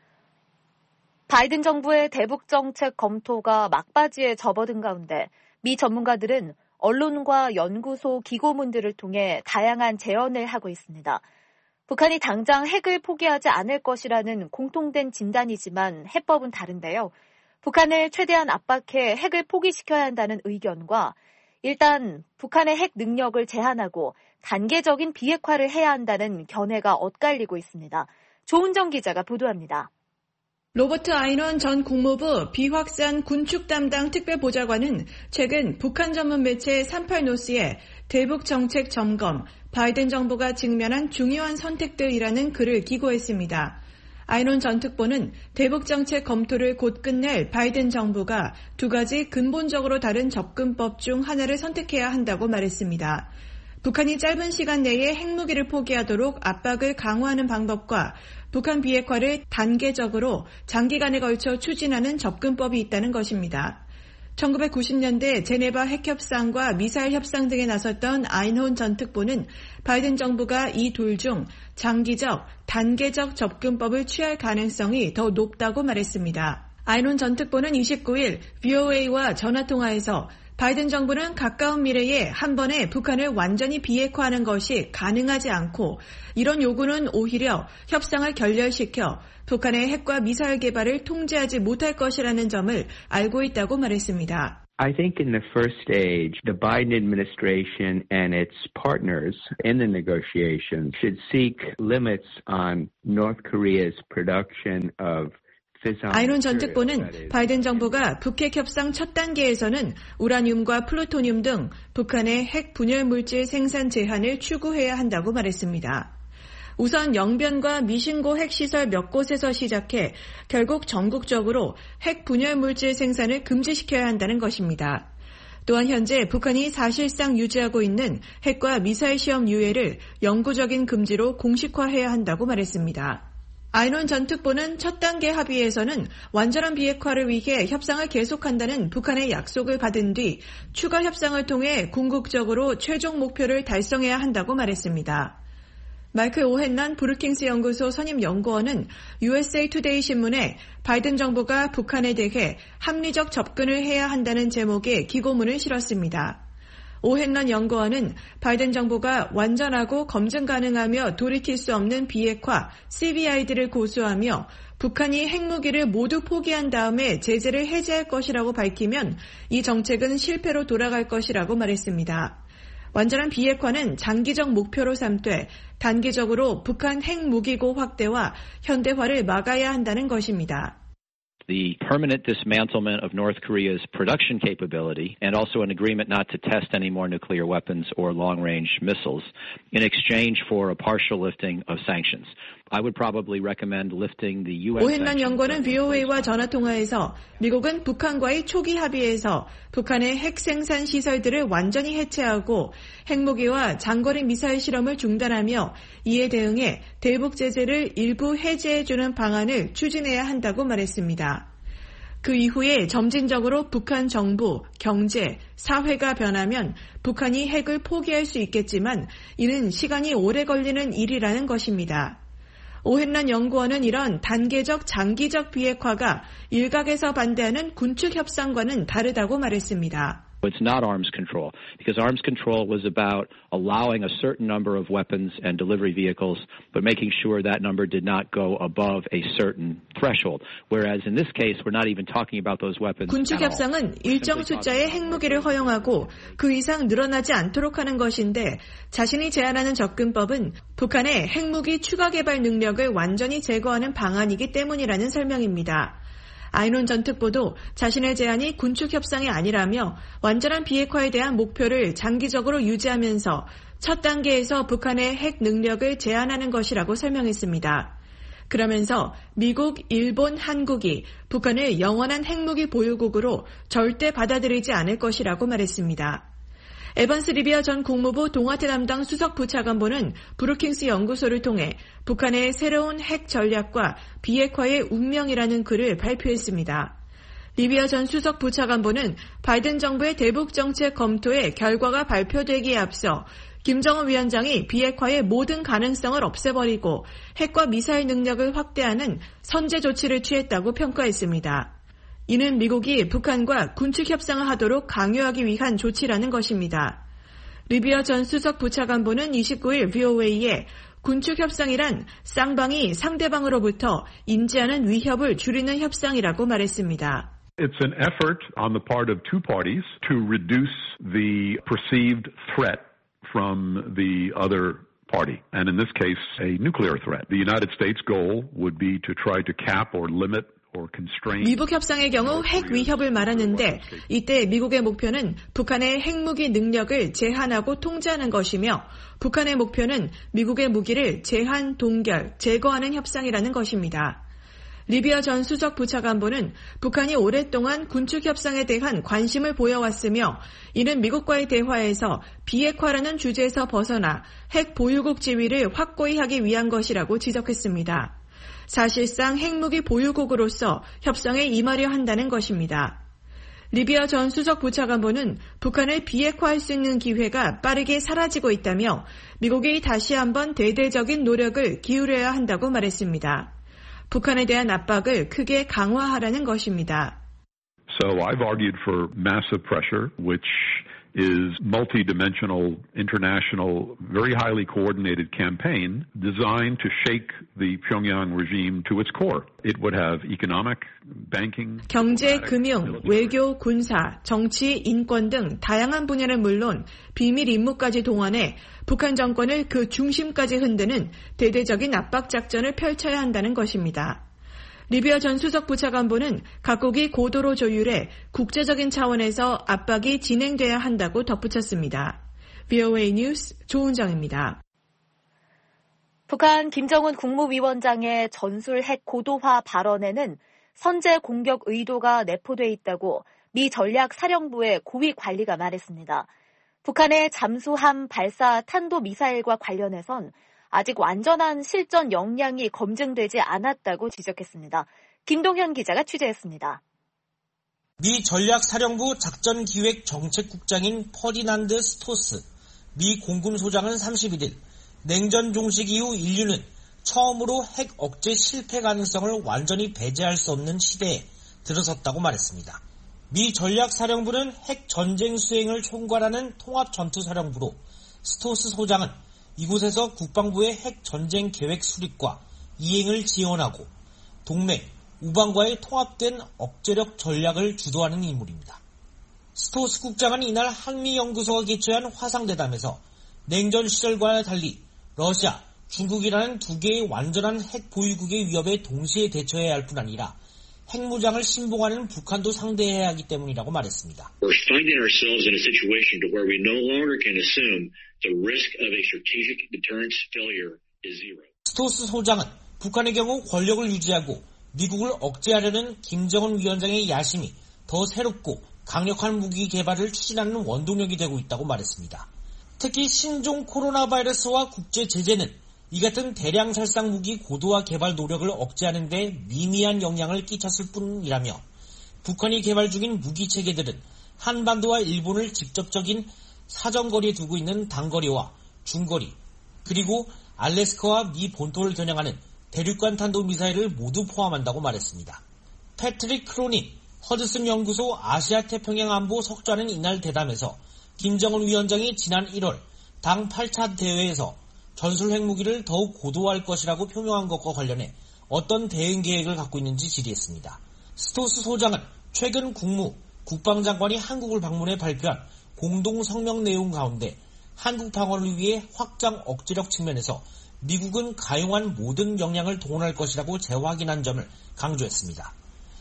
바이든 정부의 대북 정책 검토가 막바지에 접어든 가운데 미 전문가들은 언론과 연구소 기고문들을 통해 다양한 제언을 하고 있습니다. 북한이 당장 핵을 포기하지 않을 것이라는 공통된 진단이지만 해법은 다른데요. 북한을 최대한 압박해 핵을 포기시켜야 한다는 의견과 일단 북한의 핵 능력을 제한하고 단계적인 비핵화를 해야 한다는 견해가 엇갈리고 있습니다. 조은정 기자가 보도합니다. 로버트 아이논 전 국무부 비확산 군축 담당 특별보좌관은 최근 북한 전문 매체 삼십팔 노스에 대북 정책 점검, 바이든 정부가 직면한 중요한 선택들이라는 글을 기고했습니다. 아이논 전 특보는 대북 정책 검토를 곧 끝낼 바이든 정부가 두 가지 근본적으로 다른 접근법 중 하나를 선택해야 한다고 말했습니다. 북한이 짧은 시간 내에 핵무기를 포기하도록 압박을 강화하는 방법과 북한 비핵화를 단계적으로 장기간에 걸쳐 추진하는 접근법이 있다는 것입니다. 천구백구십 년대 제네바 핵협상과 미사일 협상 등에 나섰던 아이논 전 특보는 바이든 정부가 이 둘 중 장기적, 단계적 접근법을 취할 가능성이 더 높다고 말했습니다. 아이논 전 특보는 이십구일 브이오에이와 전화통화에서 바이든 정부는 가까운 미래에 한 번에 북한을 완전히 비핵화하는 것이 가능하지 않고 이런 요구는 오히려 협상을 결렬시켜 북한의 핵과 미사일 개발을 통제하지 못할 것이라는 점을 알고 있다고 말했습니다. I think in the first stage, the Biden administration and its partners in the negotiations should seek limits on North Korea's production of 아이논 전 특보는 바이든 정부가 북핵 협상 첫 단계에서는 우라늄과 플루토늄 등 북한의 핵 분열 물질 생산 제한을 추구해야 한다고 말했습니다. 우선 영변과 미신고 핵시설 몇 곳에서 시작해 결국 전국적으로 핵 분열 물질 생산을 금지시켜야 한다는 것입니다. 또한 현재 북한이 사실상 유지하고 있는 핵과 미사일 시험 유예를 영구적인 금지로 공식화해야 한다고 말했습니다. 아이논 전 특보는 첫 단계 합의에서는 완전한 비핵화를 위해 협상을 계속한다는 북한의 약속을 받은 뒤 추가 협상을 통해 궁극적으로 최종 목표를 달성해야 한다고 말했습니다. 마이클 오헨란 브루킹스 연구소 선임 연구원은 유에스에이 투데이 신문에 바이든 정부가 북한에 대해 합리적 접근을 해야 한다는 제목의 기고문을 실었습니다. 오헨란 연구원은 바이든 정부가 완전하고 검증 가능하며 돌이킬 수 없는 비핵화 씨비아이디를 고수하며 북한이 핵무기를 모두 포기한 다음에 제재를 해제할 것이라고 밝히면 이 정책은 실패로 돌아갈 것이라고 말했습니다. 완전한 비핵화는 장기적 목표로 삼되 단기적으로 북한 핵무기고 확대와 현대화를 막아야 한다는 것입니다. The permanent dismantlement of North Korea's production capability and also an agreement not to test any more nuclear weapons or long-range missiles in exchange for a partial lifting of sanctions. I would probably recommend lifting the 유엔 오헨란 연구원은 브이오에이와 전화통화에서 미국은 북한과의 초기 합의에서 북한의 핵 생산 시설들을 완전히 해체하고 핵무기와 장거리 미사일 실험을 중단하며 이에 대응해 대북 제재를 일부 해제해주는 방안을 추진해야 한다고 말했습니다. 그 이후에 점진적으로 북한 정부, 경제, 사회가 변하면 북한이 핵을 포기할 수 있겠지만 이는 시간이 오래 걸리는 일이라는 것입니다. 오헨란 연구원은 이런 단계적 장기적 비핵화가 일각에서 반대하는 군축 협상과는 다르다고 말했습니다. It's not arms control, because arms control was about allowing a certain number of weapons and delivery vehicles, but making sure that number did not go above a certain threshold. Whereas in this case, we're not even talking about those weapons. 군축 협상은 일정 숫자의 핵무기를 허용하고 그 이상 늘어나지 않도록 하는 것인데 자신이 제안하는 접근법은 북한의 핵무기 추가 개발 능력을 완전히 제거하는 방안이기 때문이라는 설명입니다. 아이논 전 특보도 자신의 제안이 군축 협상이 아니라며 완전한 비핵화에 대한 목표를 장기적으로 유지하면서 첫 단계에서 북한의 핵 능력을 제한하는 것이라고 설명했습니다. 그러면서 미국, 일본, 한국이 북한을 영원한 핵무기 보유국으로 절대 받아들이지 않을 것이라고 말했습니다. 에번스 리비어 전 국무부 동아태 담당 수석 부차관보는 브루킹스 연구소를 통해 북한의 새로운 핵 전략과 비핵화의 운명이라는 글을 발표했습니다. 리비어 전 수석 부차관보는 바이든 정부의 대북 정책 검토의 결과가 발표되기에 앞서 김정은 위원장이 비핵화의 모든 가능성을 없애버리고 핵과 미사일 능력을 확대하는 선제 조치를 취했다고 평가했습니다. 이는 미국이 북한과 군축 협상을 하도록 강요하기 위한 조치라는 것입니다. 리비어 전 수석 부차관보는 이십구일 브이오에이에 군축 협상이란 쌍방이 상대방으로부터 인지하는 위협을 줄이는 협상이라고 말했습니다. It's an effort on the part of two parties to reduce the perceived threat from the other party, and in this case, a nuclear threat. The United States goal would be to try to cap or limit 미북 협상의 경우 핵 위협을 말하는데 이때 미국의 목표는 북한의 핵무기 능력을 제한하고 통제하는 것이며 북한의 목표는 미국의 무기를 제한, 동결, 제거하는 협상이라는 것입니다. 리비아 전 수석 부차관보는 북한이 오랫동안 군축 협상에 대한 관심을 보여왔으며 이는 미국과의 대화에서 비핵화라는 주제에서 벗어나 핵 보유국 지위를 확고히 하기 위한 것이라고 지적했습니다. 사실상 핵무기 보유국으로서 협상에 임하려 한다는 것입니다. 리비아 전 수석 부차관보는 북한을 비핵화할 수 있는 기회가 빠르게 사라지고 있다며 미국이 다시 한번 대대적인 노력을 기울여야 한다고 말했습니다. 북한에 대한 압박을 크게 강화하라는 것입니다. So I've argued for massive pressure, which is multi-dimensional, international, very highly coordinated campaign designed to shake the Pyongyang regime to its core. It would have economic, banking, 경제, 금융, 외교, 군사, 정치, 인권 등 다양한 분야는 물론 비밀 임무까지 동원해 북한 정권을 그 중심까지 흔드는 대대적인 압박 작전을 펼쳐야 한다는 것입니다. 리비아 전 수석 부차관보는 각국이 고도로 조율해 국제적인 차원에서 압박이 진행돼야 한다고 덧붙였습니다. 브이오에이 뉴스 조은정입니다. 북한 김정은 국무위원장의 전술 핵 고도화 발언에는 선제 공격 의도가 내포돼 있다고 미 전략사령부의 고위 관리가 말했습니다. 북한의 잠수함 발사 탄도미사일과 관련해선 아직 완전한 실전 역량이 검증되지 않았다고 지적했습니다. 김동현 기자가 취재했습니다. 미 전략사령부 작전기획정책국장인 퍼디난드 스토스 미 공군소장은 삼십일일 냉전 종식 이후 인류는 처음으로 핵 억제 실패 가능성을 완전히 배제할 수 없는 시대에 들어섰다고 말했습니다. 미 전략사령부는 핵 전쟁 수행을 총괄하는 통합전투사령부로 스토스 소장은 이곳에서 국방부의 핵 전쟁 계획 수립과 이행을 지원하고 동맹, 우방과의 통합된 억제력 전략을 주도하는 인물입니다. 스토스 국장은 이날 한미연구소가 개최한 화상대담에서 냉전 시절과는 달리 러시아, 중국이라는 두 개의 완전한 핵 보유국의 위협에 동시에 대처해야 할 뿐 아니라 핵무장을 신봉하는 북한도 상대해야 하기 때문이라고 말했습니다. We're finding ourselves in a situation to where we no longer can assume the risk of a strategic deterrence failure is zero. 스토스 소장은 북한의 경우 권력을 유지하고 미국을 억제하려는 김정은 위원장의 야심이 더 새롭고 강력한 무기 개발을 추진하는 원동력이 되고 있다고 말했습니다. 특히 신종 코로나 바이러스와 국제 제재는 이 같은 대량 살상 무기 고도화 개발 노력을 억제하는 데 미미한 영향을 끼쳤을 뿐이라며 북한이 개발 중인 무기 체계들은 한반도와 일본을 직접적인 사정거리에 두고 있는 단거리와 중거리 그리고 알래스카와 미 본토를 겨냥하는 대륙간 탄도미사일을 모두 포함한다고 말했습니다. 패트릭 크로닌 허드슨 연구소 아시아 태평양 안보 석좌는 이날 대담에서 김정은 위원장이 지난 일월 당 팔 차 대회에서 전술 핵무기를 더욱 고도화할 것이라고 표명한 것과 관련해 어떤 대응 계획을 갖고 있는지 질의했습니다. 스토스 소장은 최근 국무, 국방장관이 한국을 방문해 발표한 공동 성명 내용 가운데 한국 방어를 위해 확장 억제력 측면에서 미국은 가용한 모든 역량을 동원할 것이라고 재확인한 점을 강조했습니다.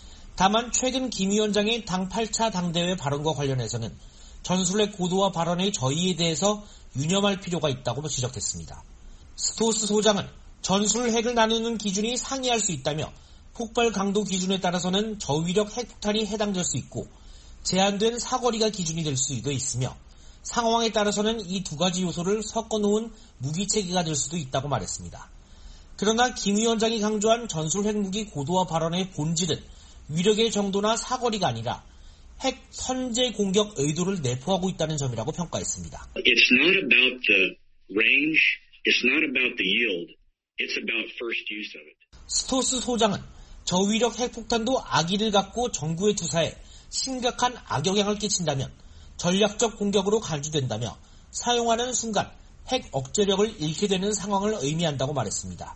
다만 최근 김 위원장의 당 팔 차 당대회 발언과 관련해서는 전술핵 고도화 발언의 저의에 대해서 유념할 필요가 있다고 지적했습니다. 스토스 소장은 전술핵을 나누는 기준이 상이할 수 있다며 폭발 강도 기준에 따라서는 저위력 핵폭탄이 해당될 수 있고 제한된 사거리가 기준이 될 수도 있으며 상황에 따라서는 이 두 가지 요소를 섞어놓은 무기체계가 될 수도 있다고 말했습니다. 그러나 김 위원장이 강조한 전술핵무기 고도화 발언의 본질은 위력의 정도나 사거리가 아니라 핵 선제 공격 의도를 내포하고 있다는 점이라고 평가했습니다. It's not about the range, it's not about the yield, it's about first use of it. 스토스 소장은 저위력 핵폭탄도 악의를 갖고 정부에 투사해 심각한 악영향을 끼친다면 전략적 공격으로 간주된다며 사용하는 순간 핵 억제력을 잃게 되는 상황을 의미한다고 말했습니다.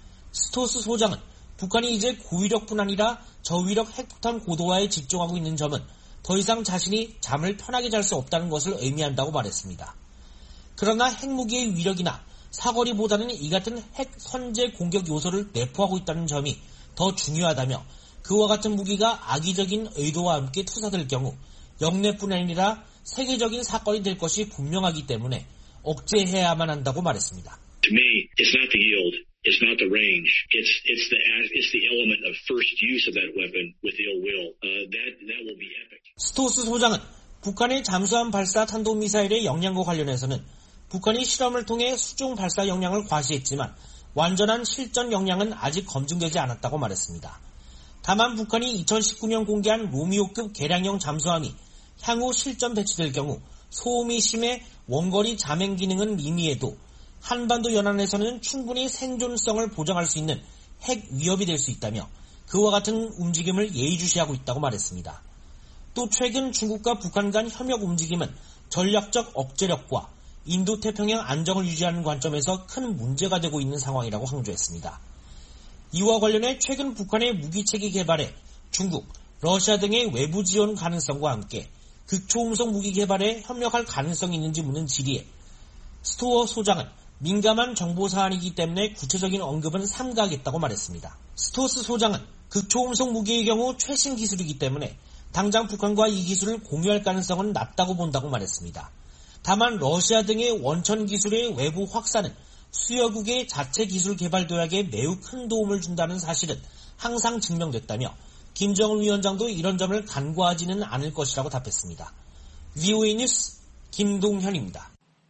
스토스 소장은 북한이 이제 고위력뿐 아니라 저위력 핵폭탄 고도화에 집중하고 있는 점은 더 이상 자신이 잠을 편하게 잘 수 없다는 것을 의미한다고 말했습니다. 그러나 핵무기의 위력이나 사거리보다는 이 같은 핵 선제 공격 요소를 내포하고 있다는 점이 더 중요하다며 그와 같은 무기가 악의적인 의도와 함께 투사될 경우 영내뿐 아니라 세계적인 사건이 될 것이 분명하기 때문에 억제해야만 한다고 말했습니다. To me, it's not the yield, it's not the range, it's it's the it's the element of first use of that weapon with ill will. Uh, that that will be epic. 스토스 소장은 북한의 잠수함 발사 탄도미사일의 역량과 관련해서는 북한이 실험을 통해 수중 발사 역량을 과시했지만 완전한 실전 역량은 아직 검증되지 않았다고 말했습니다. 다만 북한이 이천십구 년 공개한 로미오급 개량형 잠수함이 향후 실전 배치될 경우 소음이 심해 원거리 잠행 기능은 미미해도 한반도 연안에서는 충분히 생존성을 보장할 수 있는 핵 위협이 될 수 있다며 그와 같은 움직임을 예의주시하고 있다고 말했습니다. 또 최근 중국과 북한 간 협력 움직임은 전략적 억제력과 인도태평양 안정을 유지하는 관점에서 큰 문제가 되고 있는 상황이라고 강조했습니다. 이와 관련해 최근 북한의 무기체계 개발에 중국, 러시아 등의 외부 지원 가능성과 함께 극초음속 무기 개발에 협력할 가능성이 있는지 묻는 질의에 스토어 소장은 민감한 정보 사안이기 때문에 구체적인 언급은 삼가하겠다고 말했습니다. 스토스 소장은 극초음속 무기의 경우 최신 기술이기 때문에 당장 북한과 이 기술을 공유할 가능성은 낮다고 본다고 말했습니다. 다만 러시아 등의 원천 기술의 외부 확산은 수여국의 자체 기술 개발 도약에 매우 큰 도움을 준다는 사실은 항상 증명됐다며 김정은 위원장도 이런 점을 간과하지는 않을 것이라고 답했습니다. 브이오에이 뉴스 김동현입니다.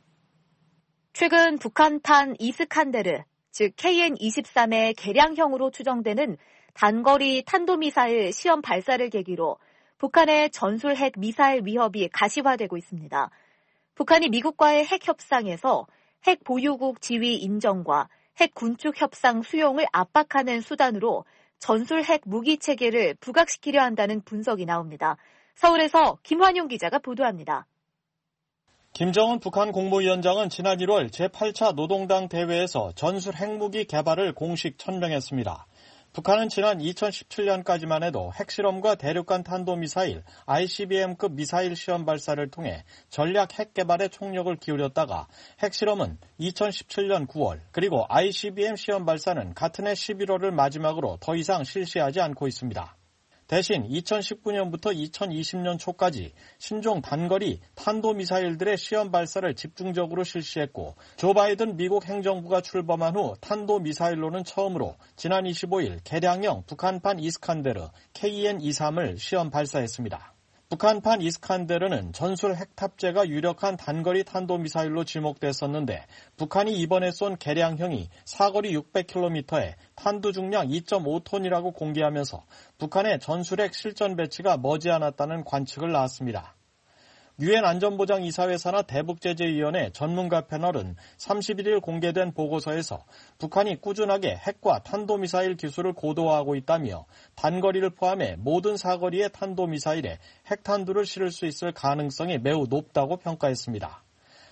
최근 북한판 이스칸데르, 즉 케이엔 이십삼의 개량형으로 추정되는 단거리 탄도미사일 시험 발사를 계기로 북한의 전술 핵 미사일 위협이 가시화되고 있습니다. 북한이 미국과의 핵 협상에서 핵 보유국 지위 인정과 핵 군축 협상 수용을 압박하는 수단으로 전술 핵 무기 체계를 부각시키려 한다는 분석이 나옵니다. 서울에서 김환용 기자가 보도합니다. 김정은 북한 국무위원장은 지난 일월 제팔 차 노동당 대회에서 전술 핵무기 개발을 공식 천명했습니다. 북한은 지난 이천십칠 년까지만 해도 핵실험과 대륙간 탄도미사일 아이씨비엠급 미사일 시험 발사를 통해 전략 핵 개발에 총력을 기울였다가 핵실험은 이천십칠 년 구월 그리고 아이씨비엠 시험 발사는 같은 해 십일월을 마지막으로 더 이상 실시하지 않고 있습니다. 대신 이천십구 년부터 이천이십 년 초까지 신종 단거리 탄도미사일들의 시험 발사를 집중적으로 실시했고 조 바이든 미국 행정부가 출범한 후 탄도미사일로는 처음으로 지난 이십오 일 개량형 북한판 이스칸데르 케이엔 이십삼을 시험 발사했습니다. 북한판 이스칸데르는 전술 핵 탑재가 유력한 단거리 탄도미사일로 지목됐었는데 북한이 이번에 쏜 개량형이 사거리 육백 킬로미터에 탄두 중량 이 점 오 톤이라고 공개하면서 북한의 전술핵 실전 배치가 머지않았다는 관측을 낳았습니다. 유엔 안전보장이사회 산하 대북제재위원회 전문가 패널은 삼십일 일 공개된 보고서에서 북한이 꾸준하게 핵과 탄도미사일 기술을 고도화하고 있다며 단거리를 포함해 모든 사거리의 탄도미사일에 핵탄두를 실을 수 있을 가능성이 매우 높다고 평가했습니다.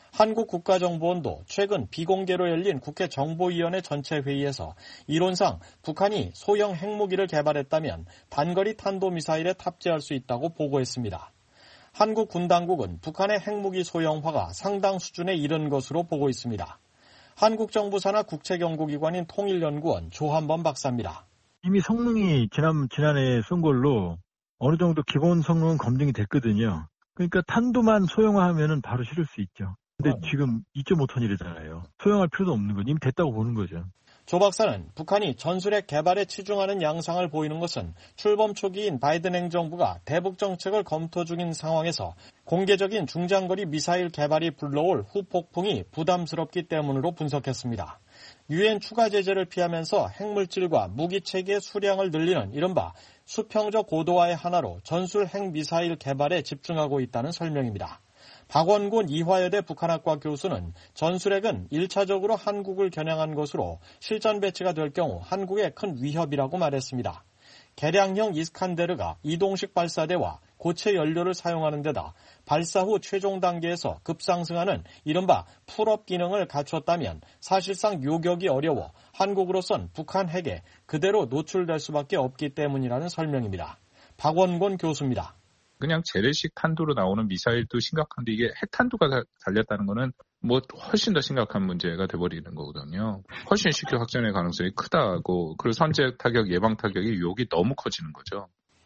한국국가정보원도 최근 비공개로 열린 국회 정보위원회 전체 회의에서 이론상 북한이 소형 핵무기를 개발했다면 단거리 탄도미사일에 탑재할 수 있다고 보고했습니다. 한국 군 당국은 북한의 핵무기 소형화가 상당 수준에 이른 것으로 보고 있습니다. 한국 정부 산하 국책연구기관인 통일연구원 조한범 박사입니다. 이미 성능이 지난, 지난해 쏜 걸로 어느 정도 기본 성능은 검증이 됐거든요. 그러니까 탄두만 소형화하면 바로 실을 수 있죠. 근데 아, 지금 이 점 오 톤이래잖아요. 소형할 필요도 없는 건 이미 됐다고 보는 거죠. 조 박사는 북한이 전술핵 개발에 치중하는 양상을 보이는 것은 출범 초기인 바이든 행정부가 대북 정책을 검토 중인 상황에서 공개적인 중장거리 미사일 개발이 불러올 후폭풍이 부담스럽기 때문으로 분석했습니다. 유엔 추가 제재를 피하면서 핵물질과 무기체계의 수량을 늘리는 이른바 수평적 고도화의 하나로 전술 핵미사일 개발에 집중하고 있다는 설명입니다. 박원곤 이화여대 북한학과 교수는 전술핵은 일 차적으로 한국을 겨냥한 것으로 실전 배치가 될 경우 한국에 큰 위협이라고 말했습니다. 개량형 이스칸데르가 이동식 발사대와 고체 연료를 사용하는 데다 발사 후 최종 단계에서 급상승하는 이른바 풀업 기능을 갖췄다면 사실상 요격이 어려워 한국으로선 북한 핵에 그대로 노출될 수밖에 없기 때문이라는 설명입니다. 박원곤 교수입니다. 그냥 재래식 탄두로 나오는 미사일도 심각한데 이게 핵탄두가 달렸다는 거는 뭐 훨씬 더 심각한 문제가 돼버리는 거거든요. 훨씬 쉽게 확전의 가능성이 크다고, 그리고 선제 타격, 예방 타격의 유혹이 너무 커지는 거죠.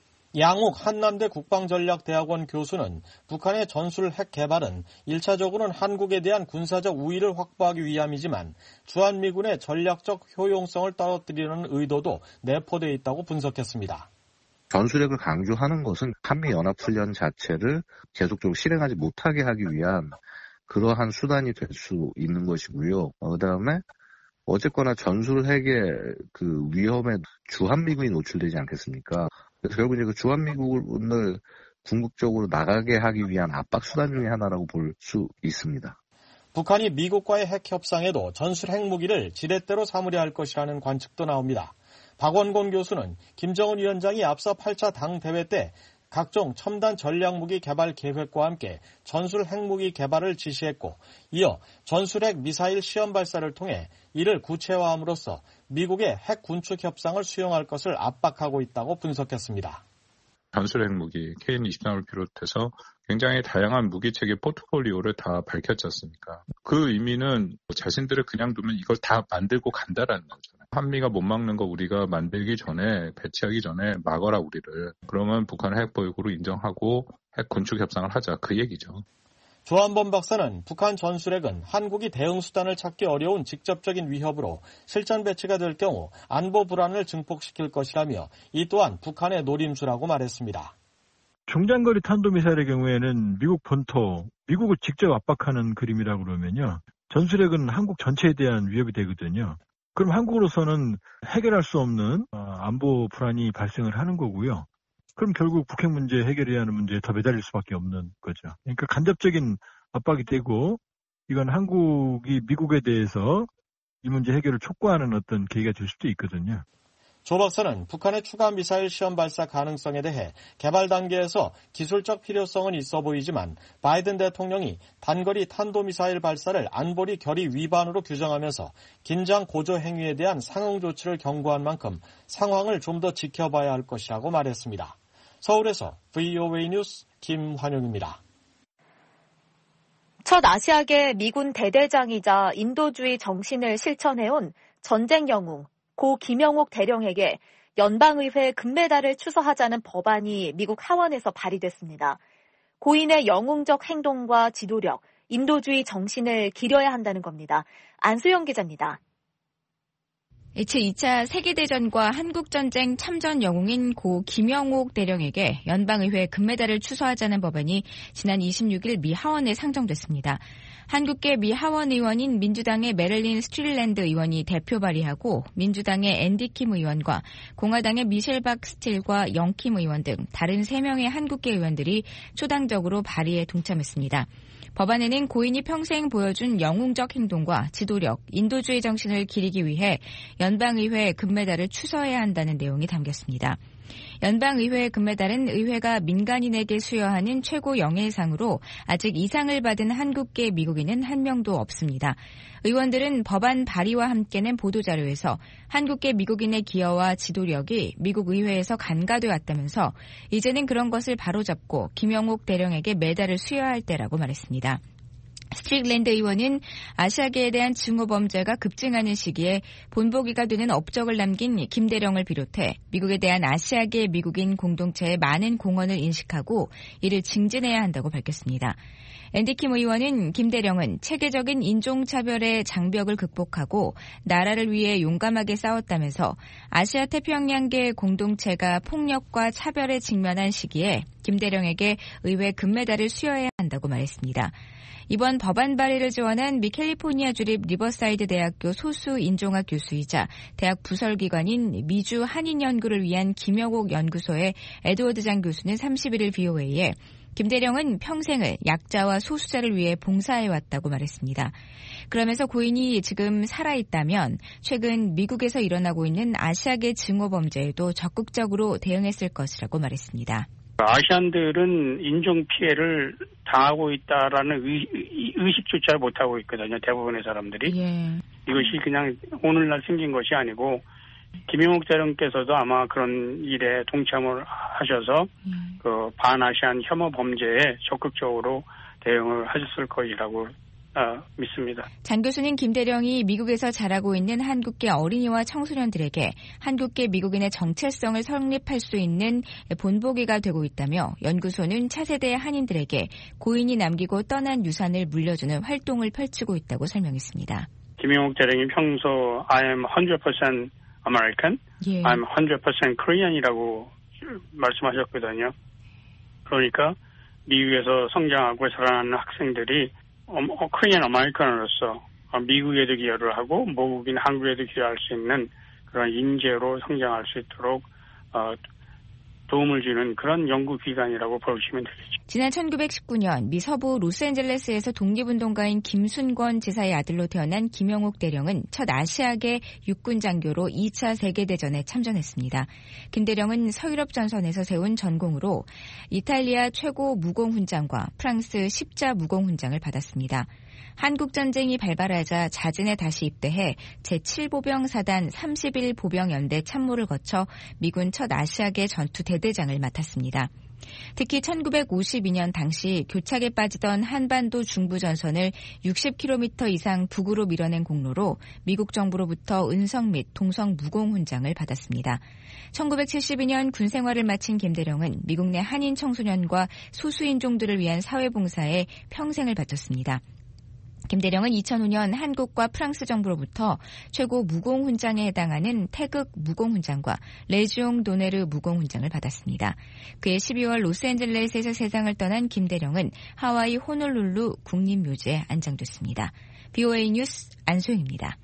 양욱 한남대 국방전략대학원 교수는 북한의 전술 핵 개발은 일차적으로는 한국에 대한 군사적 우위를 확보하기 위함이지만 주한미군의 전략적 효용성을 떨어뜨리는 의도도 내포되어 있다고 분석했습니다. 전술핵을 강조하는 것은 한미연합훈련 자체를 계속적으로 실행하지 못하게 하기 위한 그러한 수단이 될 수 있는 것이고요. 어, 그다음에 어쨌거나 전술핵의 그 위험에 주한미군이 노출되지 않겠습니까? 그래서 결국 이제 그 주한미군을 궁극적으로 나가게 하기 위한 압박 수단 중에 하나라고 볼 수 있습니다. 북한이 미국과의 핵 협상에도 전술 핵무기를 지렛대로 삼으려 할 것이라는 관측도 나옵니다. 박원곤 교수는 김정은 위원장이 앞서 팔 차 당대회 때 각종 첨단 전략무기 개발 계획과 함께 전술 핵무기 개발을 지시했고, 이어 전술핵 미사일 시험 발사를 통해 이를 구체화함으로써 미국의 핵 군축 협상을 수용할 것을 압박하고 있다고 분석했습니다. 전술 핵무기 케이엔 이십삼을 비롯해서 굉장히 다양한 무기체계 포트폴리오를 다 밝혔지 않습니까? 그 의미는 자신들을 그냥 두면 이걸 다 만들고 간다라는 거잖아요. 한미가 못 막는 거 우리가 만들기 전에, 배치하기 전에 막아라 우리를. 그러면 북한을 핵보유국으로 인정하고 핵 군축 협상을 하자, 그 얘기죠. 조한범 박사는 북한 전술핵은 한국이 대응 수단을 찾기 어려운 직접적인 위협으로 실전 배치가 될 경우 안보 불안을 증폭시킬 것이라며 이 또한 북한의 노림수라고 말했습니다. 중장거리 탄도미사일의 경우에는 미국 본토, 미국을 직접 압박하는 그림이라고 그러면요. 전술핵은 한국 전체에 대한 위협이 되거든요. 그럼 한국으로서는 해결할 수 없는 안보 불안이 발생을 하는 거고요. 그럼 결국 북핵 문제 해결해야 하는 문제에 더 매달릴 수밖에 없는 거죠. 그러니까 간접적인 압박이 되고, 이건 한국이 미국에 대해서 이 문제 해결을 촉구하는 어떤 계기가 될 수도 있거든요. 조 박사는 북한의 추가 미사일 시험 발사 가능성에 대해 개발 단계에서 기술적 필요성은 있어 보이지만 바이든 대통령이 단거리 탄도미사일 발사를 안보리 결의 위반으로 규정하면서 긴장 고조 행위에 대한 상응 조치를 경고한 만큼 상황을 좀 더 지켜봐야 할 것이라고 말했습니다. 서울에서 브이오에이 뉴스 김환영입니다. 첫 아시아계 미군 대대장이자 인도주의 정신을 실천해온 전쟁 영웅 고 김영옥 대령에게 연방의회 금메달을 추서하자는 법안이 미국 하원에서 발의됐습니다. 고인의 영웅적 행동과 지도력, 인도주의 정신을 기려야 한다는 겁니다. 안수영 기자입니다. 제이 차 세계대전과 한국전쟁 참전 영웅인 고 김영옥 대령에게 연방의회 금메달을 추서하자는 법안이 지난 이십육 일 미 하원에 상정됐습니다. 한국계 미 하원 의원인 민주당의 메릴린 스트릴랜드 의원이 대표 발의하고 민주당의 앤디 킴 의원과 공화당의 미셸 박스틸과 영킴 의원 등 다른 세 명의 한국계 의원들이 초당적으로 발의에 동참했습니다. 법안에는 고인이 평생 보여준 영웅적 행동과 지도력, 인도주의 정신을 기리기 위해 연방의회 금메달을 추서해야 한다는 내용이 담겼습니다. 연방의회 금메달은 의회가 민간인에게 수여하는 최고 영예상으로 아직 이 상을 받은 한국계 미국인은 한 명도 없습니다. 의원들은 법안 발의와 함께 낸 보도자료에서 한국계 미국인의 기여와 지도력이 미국 의회에서 간과돼 왔다면서 이제는 그런 것을 바로잡고 김영옥 대령에게 메달을 수여할 때라고 말했습니다. 스트릭랜드 의원은 아시아계에 대한 증오범죄가 급증하는 시기에 본보기가 되는 업적을 남긴 김 대령을 비롯해 미국에 대한 아시아계 미국인 공동체의 많은 공헌을 인식하고 이를 증진해야 한다고 밝혔습니다. 앤디 킴 의원은 김 대령은 체계적인 인종차별의 장벽을 극복하고 나라를 위해 용감하게 싸웠다면서 아시아 태평양계 공동체가 폭력과 차별에 직면한 시기에 김 대령에게 의회 금메달을 수여해야 한다고 말했습니다. 이번 법안 발의를 지원한 미 캘리포니아 주립 리버사이드 대학교 소수 인종학 교수이자 대학 부설기관인 미주 한인연구를 위한 김영옥 연구소의 에드워드 장 교수는 삼십일 일 브이오에이에 김 대령은 평생을 약자와 소수자를 위해 봉사해왔다고 말했습니다. 그러면서 고인이 지금 살아있다면 최근 미국에서 일어나고 있는 아시아계 증오범죄에도 적극적으로 대응했을 것이라고 말했습니다. 아시안들은 인종 피해를 당하고 있다라는 의, 의식조차 못하고 있거든요. 대부분의 사람들이. 예. 이것이 그냥 오늘날 생긴 것이 아니고 김영옥 대령께서도 아마 그런 일에 동참을 하셔서 그 반아시안 혐오 범죄에 적극적으로 대응을 하셨을 것이라고 어, 믿습니다. 장 교수님, 김대령이 미국에서 자라고 있는 한국계 어린이와 청소년들에게 한국계 미국인의 정체성을 성립할 수 있는 본보기가 되고 있다며 연구소는 차세대 한인들에게 고인이 남기고 떠난 유산을 물려주는 활동을 펼치고 있다고 설명했습니다. 김영욱 대령이 평소 I am one hundred percent American, 예. I'm one hundred percent Korean이라고 말씀하셨거든요. 그러니까 미국에서 성장하고 자라나는 학생들이 코리안 아메리칸으로서 미국에도 기여를 하고 모국인 한국에도 기여할 수 있는 그런 인재로 성장할 수 있도록 도움을 주는 그런 연구기관이라고 보시면 되겠죠. 지난 천구백십구 년 미 서부 로스앤젤레스에서 독립운동가인 김순권 지사의 아들로 태어난 김영욱 대령은 첫 아시아계 육군 장교로 이 차 세계대전에 참전했습니다. 김 대령은 서유럽 전선에서 세운 전공으로 이탈리아 최고 무공훈장과 프랑스 십자 무공훈장을 받았습니다. 한국전쟁이 발발하자 자진해 다시 입대해 제칠 보병 사단 삼십일 보병 연대 참모를 거쳐 미군 첫 아시아계 전투 대대장을 맡았습니다. 특히 천구백오십이 년 당시 교착에 빠지던 한반도 중부 전선을 육십 킬로미터 이상 북으로 밀어낸 공로로 미국 정부로부터 은성 및 동성 무공훈장을 받았습니다. 천구백칠십이 년 군 생활을 마친 김 대령은 미국 내 한인 청소년과 소수인종들을 위한 사회봉사에 평생을 바쳤습니다. 김 대령은 이천오 년 한국과 프랑스 정부로부터 최고 무공훈장에 해당하는 태극 무공훈장과 레지옹 도네르 무공훈장을 받았습니다. 그해 십이월 로스앤젤레스에서 세상을 떠난 김 대령은 하와이 호놀룰루 국립묘지에 안장됐습니다. 비오에이 뉴스 안소영입니다.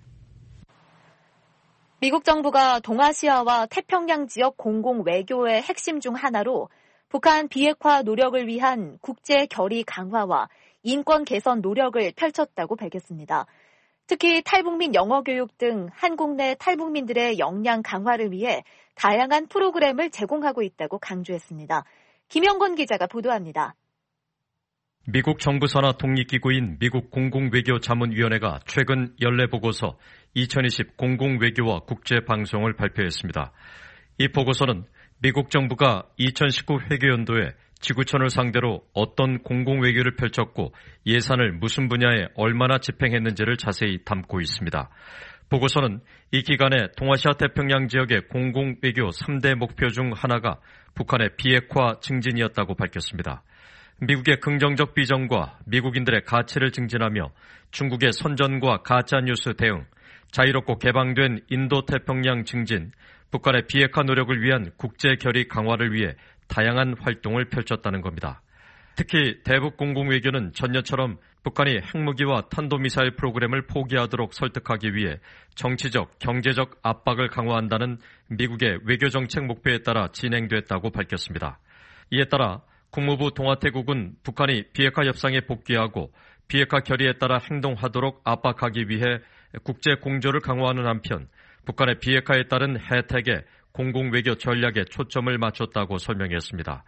미국 정부가 동아시아와 태평양 지역 공공 외교의 핵심 중 하나로 북한 비핵화 노력을 위한 국제 결의 강화와 인권 개선 노력을 펼쳤다고 밝혔습니다. 특히 탈북민 영어 교육 등 한국 내 탈북민들의 역량 강화를 위해 다양한 프로그램을 제공하고 있다고 강조했습니다. 김영건 기자가 보도합니다. 미국 정부 산하 독립기구인 미국 공공외교자문위원회가 최근 연례보고서 이천이십 공공외교와 국제방송을 발표했습니다. 이 보고서는 미국 정부가 이천십구 회계연도에 지구촌을 상대로 어떤 공공외교를 펼쳤고 예산을 무슨 분야에 얼마나 집행했는지를 자세히 담고 있습니다. 보고서는 이 기간에 동아시아 태평양 지역의 공공외교 삼 대 목표 중 하나가 북한의 비핵화 증진이었다고 밝혔습니다. 미국의 긍정적 비전과 미국인들의 가치를 증진하며 중국의 선전과 가짜뉴스 대응, 자유롭고 개방된 인도태평양 증진, 북한의 비핵화 노력을 위한 국제결의 강화를 위해 다양한 활동을 펼쳤다는 겁니다. 특히 대북 공공외교는 전년처럼 북한이 핵무기와 탄도미사일 프로그램을 포기하도록 설득하기 위해 정치적, 경제적 압박을 강화한다는 미국의 외교정책 목표에 따라 진행됐다고 밝혔습니다. 이에 따라 국무부 동아태국은 북한이 비핵화 협상에 복귀하고 비핵화 결의에 따라 행동하도록 압박하기 위해 국제 공조를 강화하는 한편 북한의 비핵화에 따른 혜택에 공공외교 전략에 초점을 맞췄다고 설명했습니다.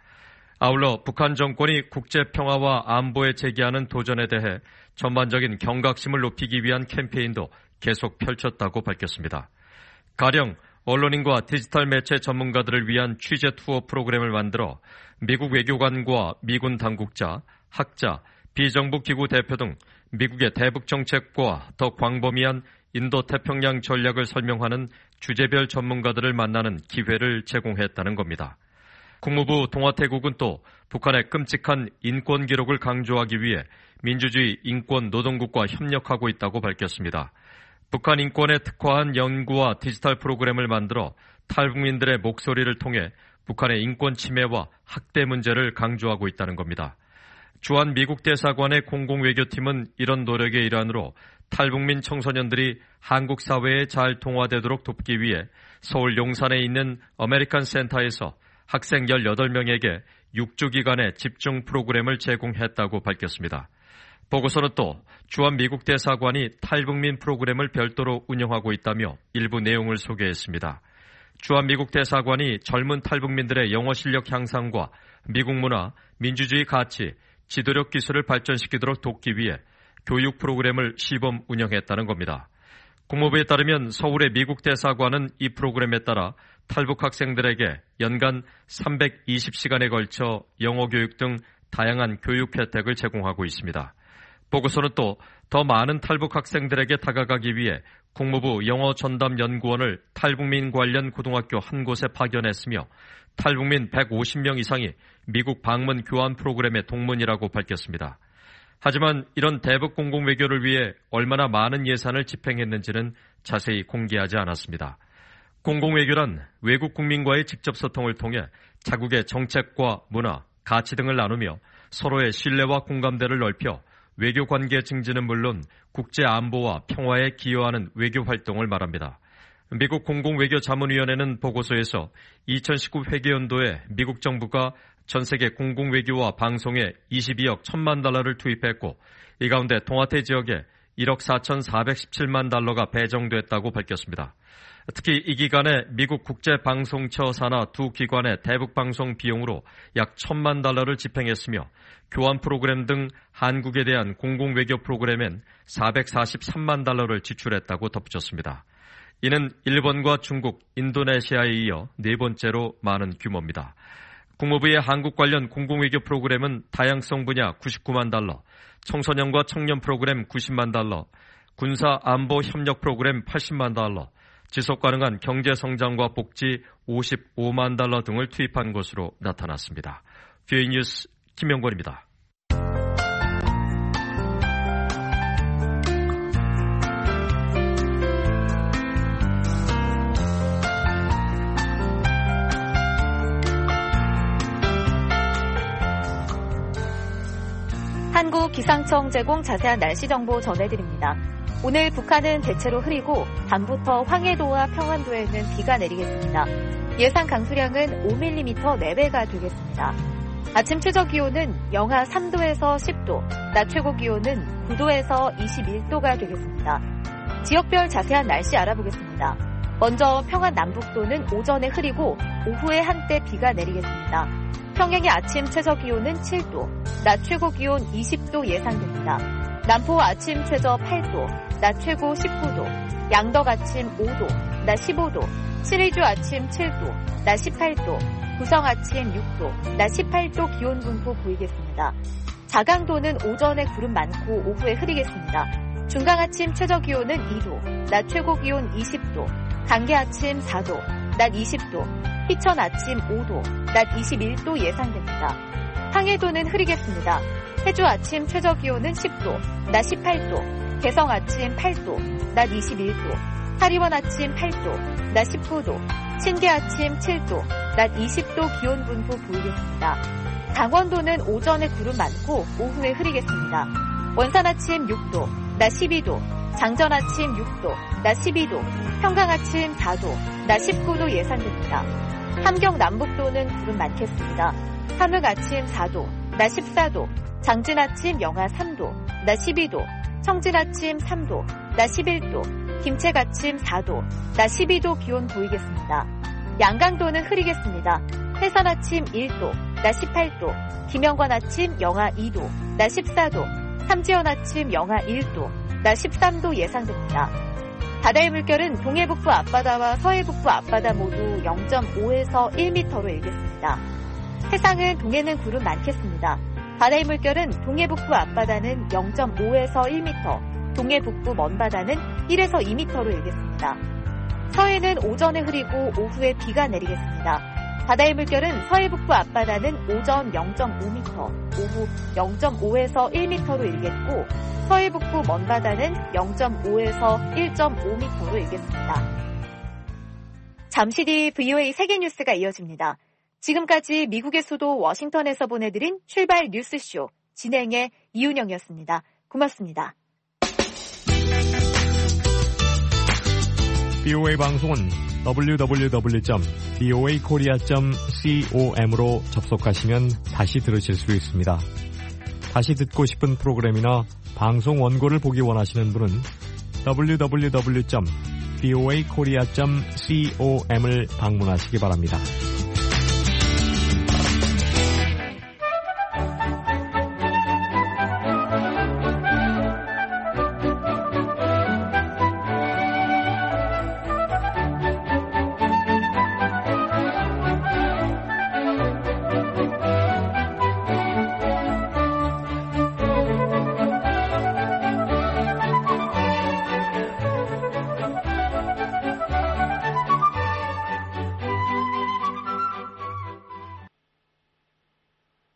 아울러 북한 정권이 국제평화와 안보에 제기하는 도전에 대해 전반적인 경각심을 높이기 위한 캠페인도 계속 펼쳤다고 밝혔습니다. 가령 언론인과 디지털 매체 전문가들을 위한 취재 투어 프로그램을 만들어 미국 외교관과 미군 당국자, 학자, 비정부 기구 대표 등 미국의 대북 정책과 더 광범위한 인도태평양 전략을 설명하는 주제별 전문가들을 만나는 기회를 제공했다는 겁니다. 국무부 동아태국은 또 북한의 끔찍한 인권 기록을 강조하기 위해 민주주의 인권 노동국과 협력하고 있다고 밝혔습니다. 북한 인권에 특화한 연구와 디지털 프로그램을 만들어 탈북민들의 목소리를 통해 북한의 인권 침해와 학대 문제를 강조하고 있다는 겁니다. 주한 미국 대사관의 공공외교팀은 이런 노력의 일환으로 탈북민 청소년들이 한국 사회에 잘 동화되도록 돕기 위해 서울 용산에 있는 아메리칸 센터에서 학생 열여덟 명에게 육 주 기간의 집중 프로그램을 제공했다고 밝혔습니다. 보고서는 또 주한 미국 대사관이 탈북민 프로그램을 별도로 운영하고 있다며 일부 내용을 소개했습니다. 주한 미국 대사관이 젊은 탈북민들의 영어 실력 향상과 미국 문화, 민주주의 가치, 지도력 기술을 발전시키도록 돕기 위해 교육 프로그램을 시범 운영했다는 겁니다. 국무부에 따르면 서울의 미국 대사관은 이 프로그램에 따라 탈북 학생들에게 연간 삼백이십 시간에 걸쳐 영어 교육 등 다양한 교육 혜택을 제공하고 있습니다. 보고서는 또 더 많은 탈북 학생들에게 다가가기 위해 국무부 영어 전담 연구원을 탈북민 관련 고등학교 한 곳에 파견했으며 탈북민 백오십 명 이상이 미국 방문 교환 프로그램의 동문이라고 밝혔습니다. 하지만 이런 대북 공공 외교를 위해 얼마나 많은 예산을 집행했는지는 자세히 공개하지 않았습니다. 공공 외교란 외국 국민과의 직접 소통을 통해 자국의 정책과 문화, 가치 등을 나누며 서로의 신뢰와 공감대를 넓혀 외교 관계 증진은 물론 국제 안보와 평화에 기여하는 외교 활동을 말합니다. 미국 공공외교자문위원회는 보고서에서 이천십구 회계연도에 미국 정부가 전 세계 공공외교와 방송에 이십이억 천만 달러를 투입했고 이 가운데 동아태 지역에 일억 사천사백십칠만 달러가 배정됐다고 밝혔습니다. 특히 이 기간에 미국 국제방송처 산하 두 기관의 대북방송 비용으로 약 천만 달러를 집행했으며 교환 프로그램 등 한국에 대한 공공외교 프로그램엔 사백사십삼만 달러를 지출했다고 덧붙였습니다. 이는 일본과 중국, 인도네시아에 이어 네 번째로 많은 규모입니다. 국무부의 한국 관련 공공외교 프로그램은 다양성 분야 구십구만 달러, 청소년과 청년 프로그램 구십만 달러, 군사 안보 협력 프로그램 팔십만 달러, 지속가능한 경제성장과 복지 오십오만 달러 등을 투입한 것으로 나타났습니다. 뷰이 뉴스 김영권입니다. 한국기상청 제공 자세한 날씨 정보 전해드립니다. 오늘 북한은 대체로 흐리고 밤부터 황해도와 평안도에는 비가 내리겠습니다. 예상 강수량은 오 밀리미터 내외가 되겠습니다. 아침 최저 기온은 영하 삼 도에서 십 도, 낮 최고 기온은 구 도에서 이십일 도가 되겠습니다. 지역별 자세한 날씨 알아보겠습니다. 먼저 평안 남북도는 오전에 흐리고 오후에 한때 비가 내리겠습니다. 평양의 아침 최저 기온은 칠 도, 낮 최고 기온 이십 도 예상됩니다. 남포 아침 최저 팔 도, 낮 최고 십구 도, 양덕 아침 오 도, 낮 십오 도, 신의주 아침 칠 도, 낮 십팔 도, 구성 아침 육 도, 낮 십팔 도 기온 분포 보이겠습니다. 자강도는 오전에 구름 많고 오후에 흐리겠습니다. 중강 아침 최저 기온은 이 도, 낮 최고 기온 이십 도, 강계 아침 사 도, 낮 이십 도, 희천 아침 오 도, 낮 이십일 도 예상됩니다. 황해도는 흐리겠습니다. 해주 아침 최저 기온은 십 도, 낮 십팔 도, 개성 아침 팔 도, 낮 이십일 도, 사리원 아침 팔 도, 낮 십구 도, 신계 아침 칠 도, 낮 이십 도 기온 분포 보이겠습니다. 강원도는 오전에 구름 많고 오후에 흐리겠습니다. 원산 아침 육 도, 낮 십이 도, 장전 아침 육 도, 낮 십이 도, 평강 아침 사 도, 낮 십구 도 예상됩니다. 함경 남북도는 구름 많겠습니다. 함흥 아침 사 도, 낮 십사 도, 장진 아침 영하 삼 도, 낮 십이 도, 청진 아침 삼 도, 낮 십일 도, 김책 아침 사 도, 낮 십이 도 기온 보이겠습니다. 양강도는 흐리겠습니다. 해산 아침 일 도, 낮 십팔 도, 김영관 아침 영하 이 도, 낮 십사 도, 삼지연 아침 영하 일 도, 낮 십삼 도 예상됩니다. 바다의 물결은 동해북부 앞바다와 서해북부 앞바다 모두 영 점 오에서 일 미터로 일겠습니다. 해상은 동해는 구름 많겠습니다. 바다의 물결은 동해북부 앞바다는 영 점 오에서 일 미터, 동해북부 먼바다는 일에서 이 미터로 일겠습니다. 서해는 오전에 흐리고 오후에 비가 내리겠습니다. 바다의 물결은 서해북부 앞바다는 오전 영 점 오 미터, 오후 영 점 오에서 일 미터로 일겠고 서해북부 먼바다는 영 점 오에서 일 점 오 미터로 일겠습니다. 잠시 뒤 브이오에이 세계뉴스가 이어집니다. 지금까지 미국의 수도 워싱턴에서 보내드린 출발 뉴스쇼 진행의 이윤영이었습니다. 고맙습니다. 브이오에이 방송은 더블유 더블유 더블유 점 브이오에이 코리아 점 com으로 접속하시면 다시 들으실 수 있습니다. 다시 듣고 싶은 프로그램이나 방송 원고를 보기 원하시는 분은 더블유 더블유 더블유 점 브이오에이 코리아 점 com을 방문하시기 바랍니다.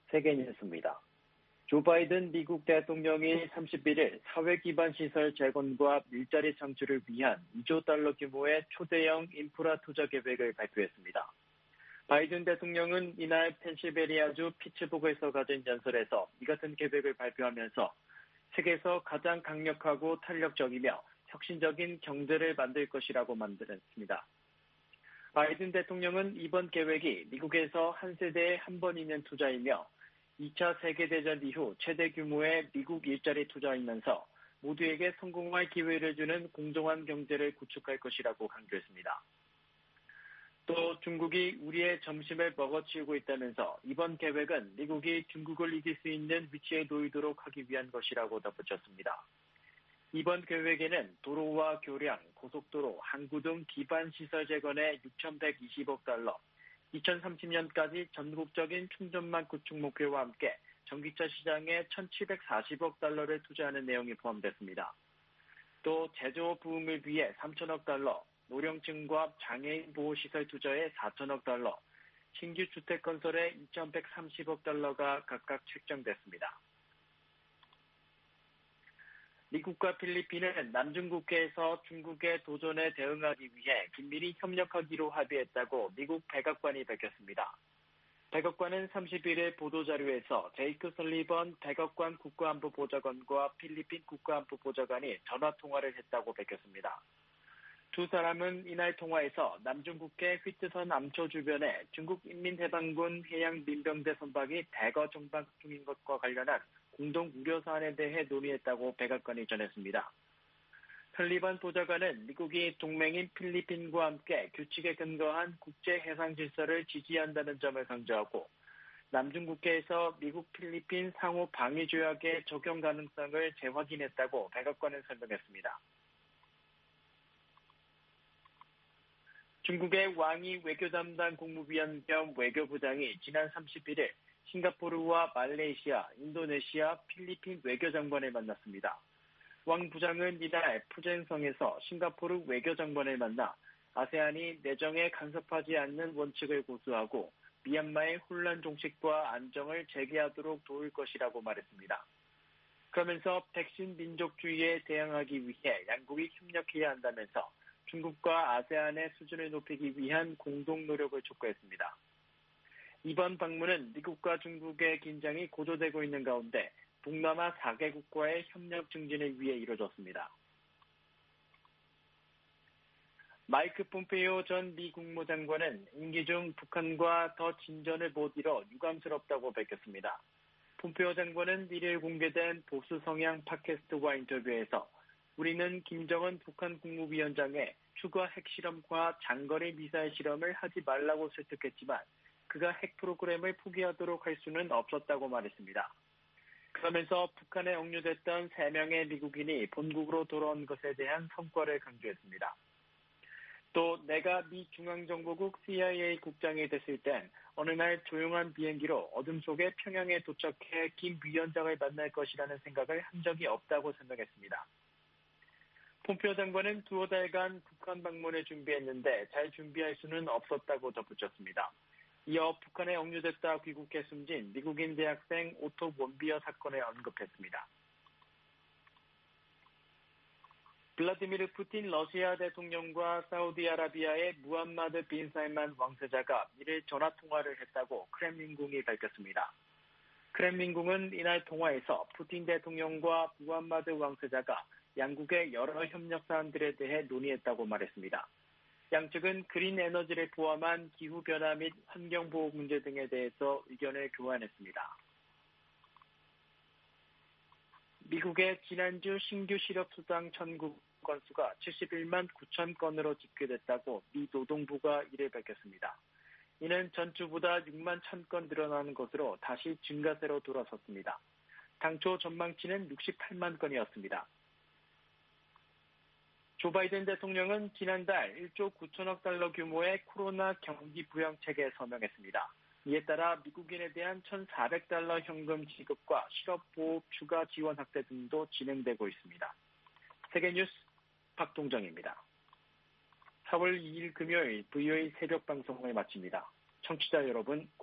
세계뉴스입니다. 조 바이든 미국 대통령이 삼십일 일 사회 기반 시설 재건과 일자리 창출을 위한 이조 달러 규모의 초대형 인프라 투자 계획을 발표했습니다. 바이든 대통령은 이날 펜실베니아주 피츠버그에서 가진 연설에서 이 같은 계획을 발표하면서 세계에서 가장 강력하고 탄력적이며 혁신적인 경제를 만들 것이라고 만들었습니다. 바이든 대통령은 이번 계획이 미국에서 한 세대에 한 번 있는 투자이며 이 차 세계대전 이후 최대 규모의 미국 일자리 투자이면서 모두에게 성공할 기회를 주는 공정한 경제를 구축할 것이라고 강조했습니다. 또 중국이 우리의 점심을 먹어치우고 있다면서 이번 계획은 미국이 중국을 이길 수 있는 위치에 놓이도록 하기 위한 것이라고 덧붙였습니다. 이번 계획에는 도로와 교량, 고속도로, 항구 등 기반 시설 재건에 육천백이십억 달러, 이천삼십 년까지 전국적인 충전만 구축 목표와 함께 전기차 시장에 천칠백사십억 달러를 투자하는 내용이 포함됐습니다. 또 제조 부흥을 위해 삼천억 달러, 노령층과 장애인 보호시설 투자에 사천억 달러, 신규 주택 건설에 이천백삼십억 달러가 각각 책정됐습니다. 미국과 필리핀은 남중국해에서 중국의 도전에 대응하기 위해 긴밀히 협력하기로 합의했다고 미국 백악관이 밝혔습니다. 백악관은 삼십일 일 보도자료에서 제이크 설리번 백악관 국가안보보좌관과 필리핀 국가안보보좌관이 전화통화를 했다고 밝혔습니다. 두 사람은 이날 통화에서 남중국해 휘트선 암초 주변에 중국 인민해방군 해양민병대 선박이 대거 정박 중인 것과 관련한 공동 우려 사안에 대해 논의했다고 백악관이 전했습니다. 설리번 보좌관은 미국이 동맹인 필리핀과 함께 규칙에 근거한 국제 해상 질서를 지지한다는 점을 강조하고 남중국해에서 미국 필리핀 상호 방위 조약의 적용 가능성을 재확인했다고 백악관은 설명했습니다. 중국의 왕이 외교 담당 국무위원 겸 외교부장이 지난 삼십일 일 싱가포르와 말레이시아, 인도네시아, 필리핀 외교장관을 만났습니다. 왕 부장은 이날 푸젠성에서 싱가포르 외교장관을 만나 아세안이 내정에 간섭하지 않는 원칙을 고수하고 미얀마의 혼란 종식과 안정을 재개하도록 도울 것이라고 말했습니다. 그러면서 백신 민족주의에 대응하기 위해 양국이 협력해야 한다면서 중국과 아세안의 수준을 높이기 위한 공동 노력을 촉구했습니다. 이번 방문은 미국과 중국의 긴장이 고조되고 있는 가운데 동남아 사 개국과의 협력 증진을 위해 이루어졌습니다. 마이크 폼페이오 전 미 국무장관은 임기 중 북한과 더 진전을 못 이뤄 유감스럽다고 밝혔습니다. 폼페이오 장관은 일 일 공개된 보수 성향 팟캐스트와 인터뷰에서 우리는 김정은 북한 국무위원장의 추가 핵실험과 장거리 미사일 실험을 하지 말라고 설득했지만 그가 핵 프로그램을 포기하도록 할 수는 없었다고 말했습니다. 그러면서 북한에 억류됐던 세 명의 미국인이 본국으로 돌아온 것에 대한 성과를 강조했습니다. 또 내가 미 중앙정보국 씨아이에이 국장이 됐을 땐 어느 날 조용한 비행기로 어둠 속에 평양에 도착해 김 위원장을 만날 것이라는 생각을 한 적이 없다고 설명했습니다. 폼페이오 장관은 두어 달간 북한 방문을 준비했는데 잘 준비할 수는 없었다고 덧붙였습니다. 이어 북한에 억류됐다 귀국해 숨진 미국인 대학생 오토 원비어 사건을 언급했습니다. 블라디미르 푸틴 러시아 대통령과 사우디아라비아의 무함마드 빈 살만 왕세자가 이를 전화통화를 했다고 크렘린궁이 밝혔습니다. 크렘린궁은 이날 통화에서 푸틴 대통령과 무함마드 왕세자가 양국의 여러 협력 사안들에 대해 논의했다고 말했습니다. 양측은 그린 에너지를 포함한 기후변화 및 환경보호 문제 등에 대해서 의견을 교환했습니다. 미국의 지난주 신규 실업수당 청구 건수가 칠십일만 구천 건으로 집계됐다고 미 노동부가 이를 밝혔습니다. 이는 전주보다 육만 천 건 늘어나는 것으로 다시 증가세로 돌아섰습니다. 당초 전망치는 육십팔만 건이었습니다. 조 바이든 대통령은 지난달 일조 구천억 달러 규모의 코로나 경기 부양 체계에 서명했습니다. 이에 따라 미국인에 대한 천사백 달러 현금 지급과 실업보호 추가 지원 확대 등도 진행되고 있습니다. 세계뉴스 박동정입니다. 사월 이일 금요일 브이오에이 새벽 방송을 마칩니다. 청취자 여러분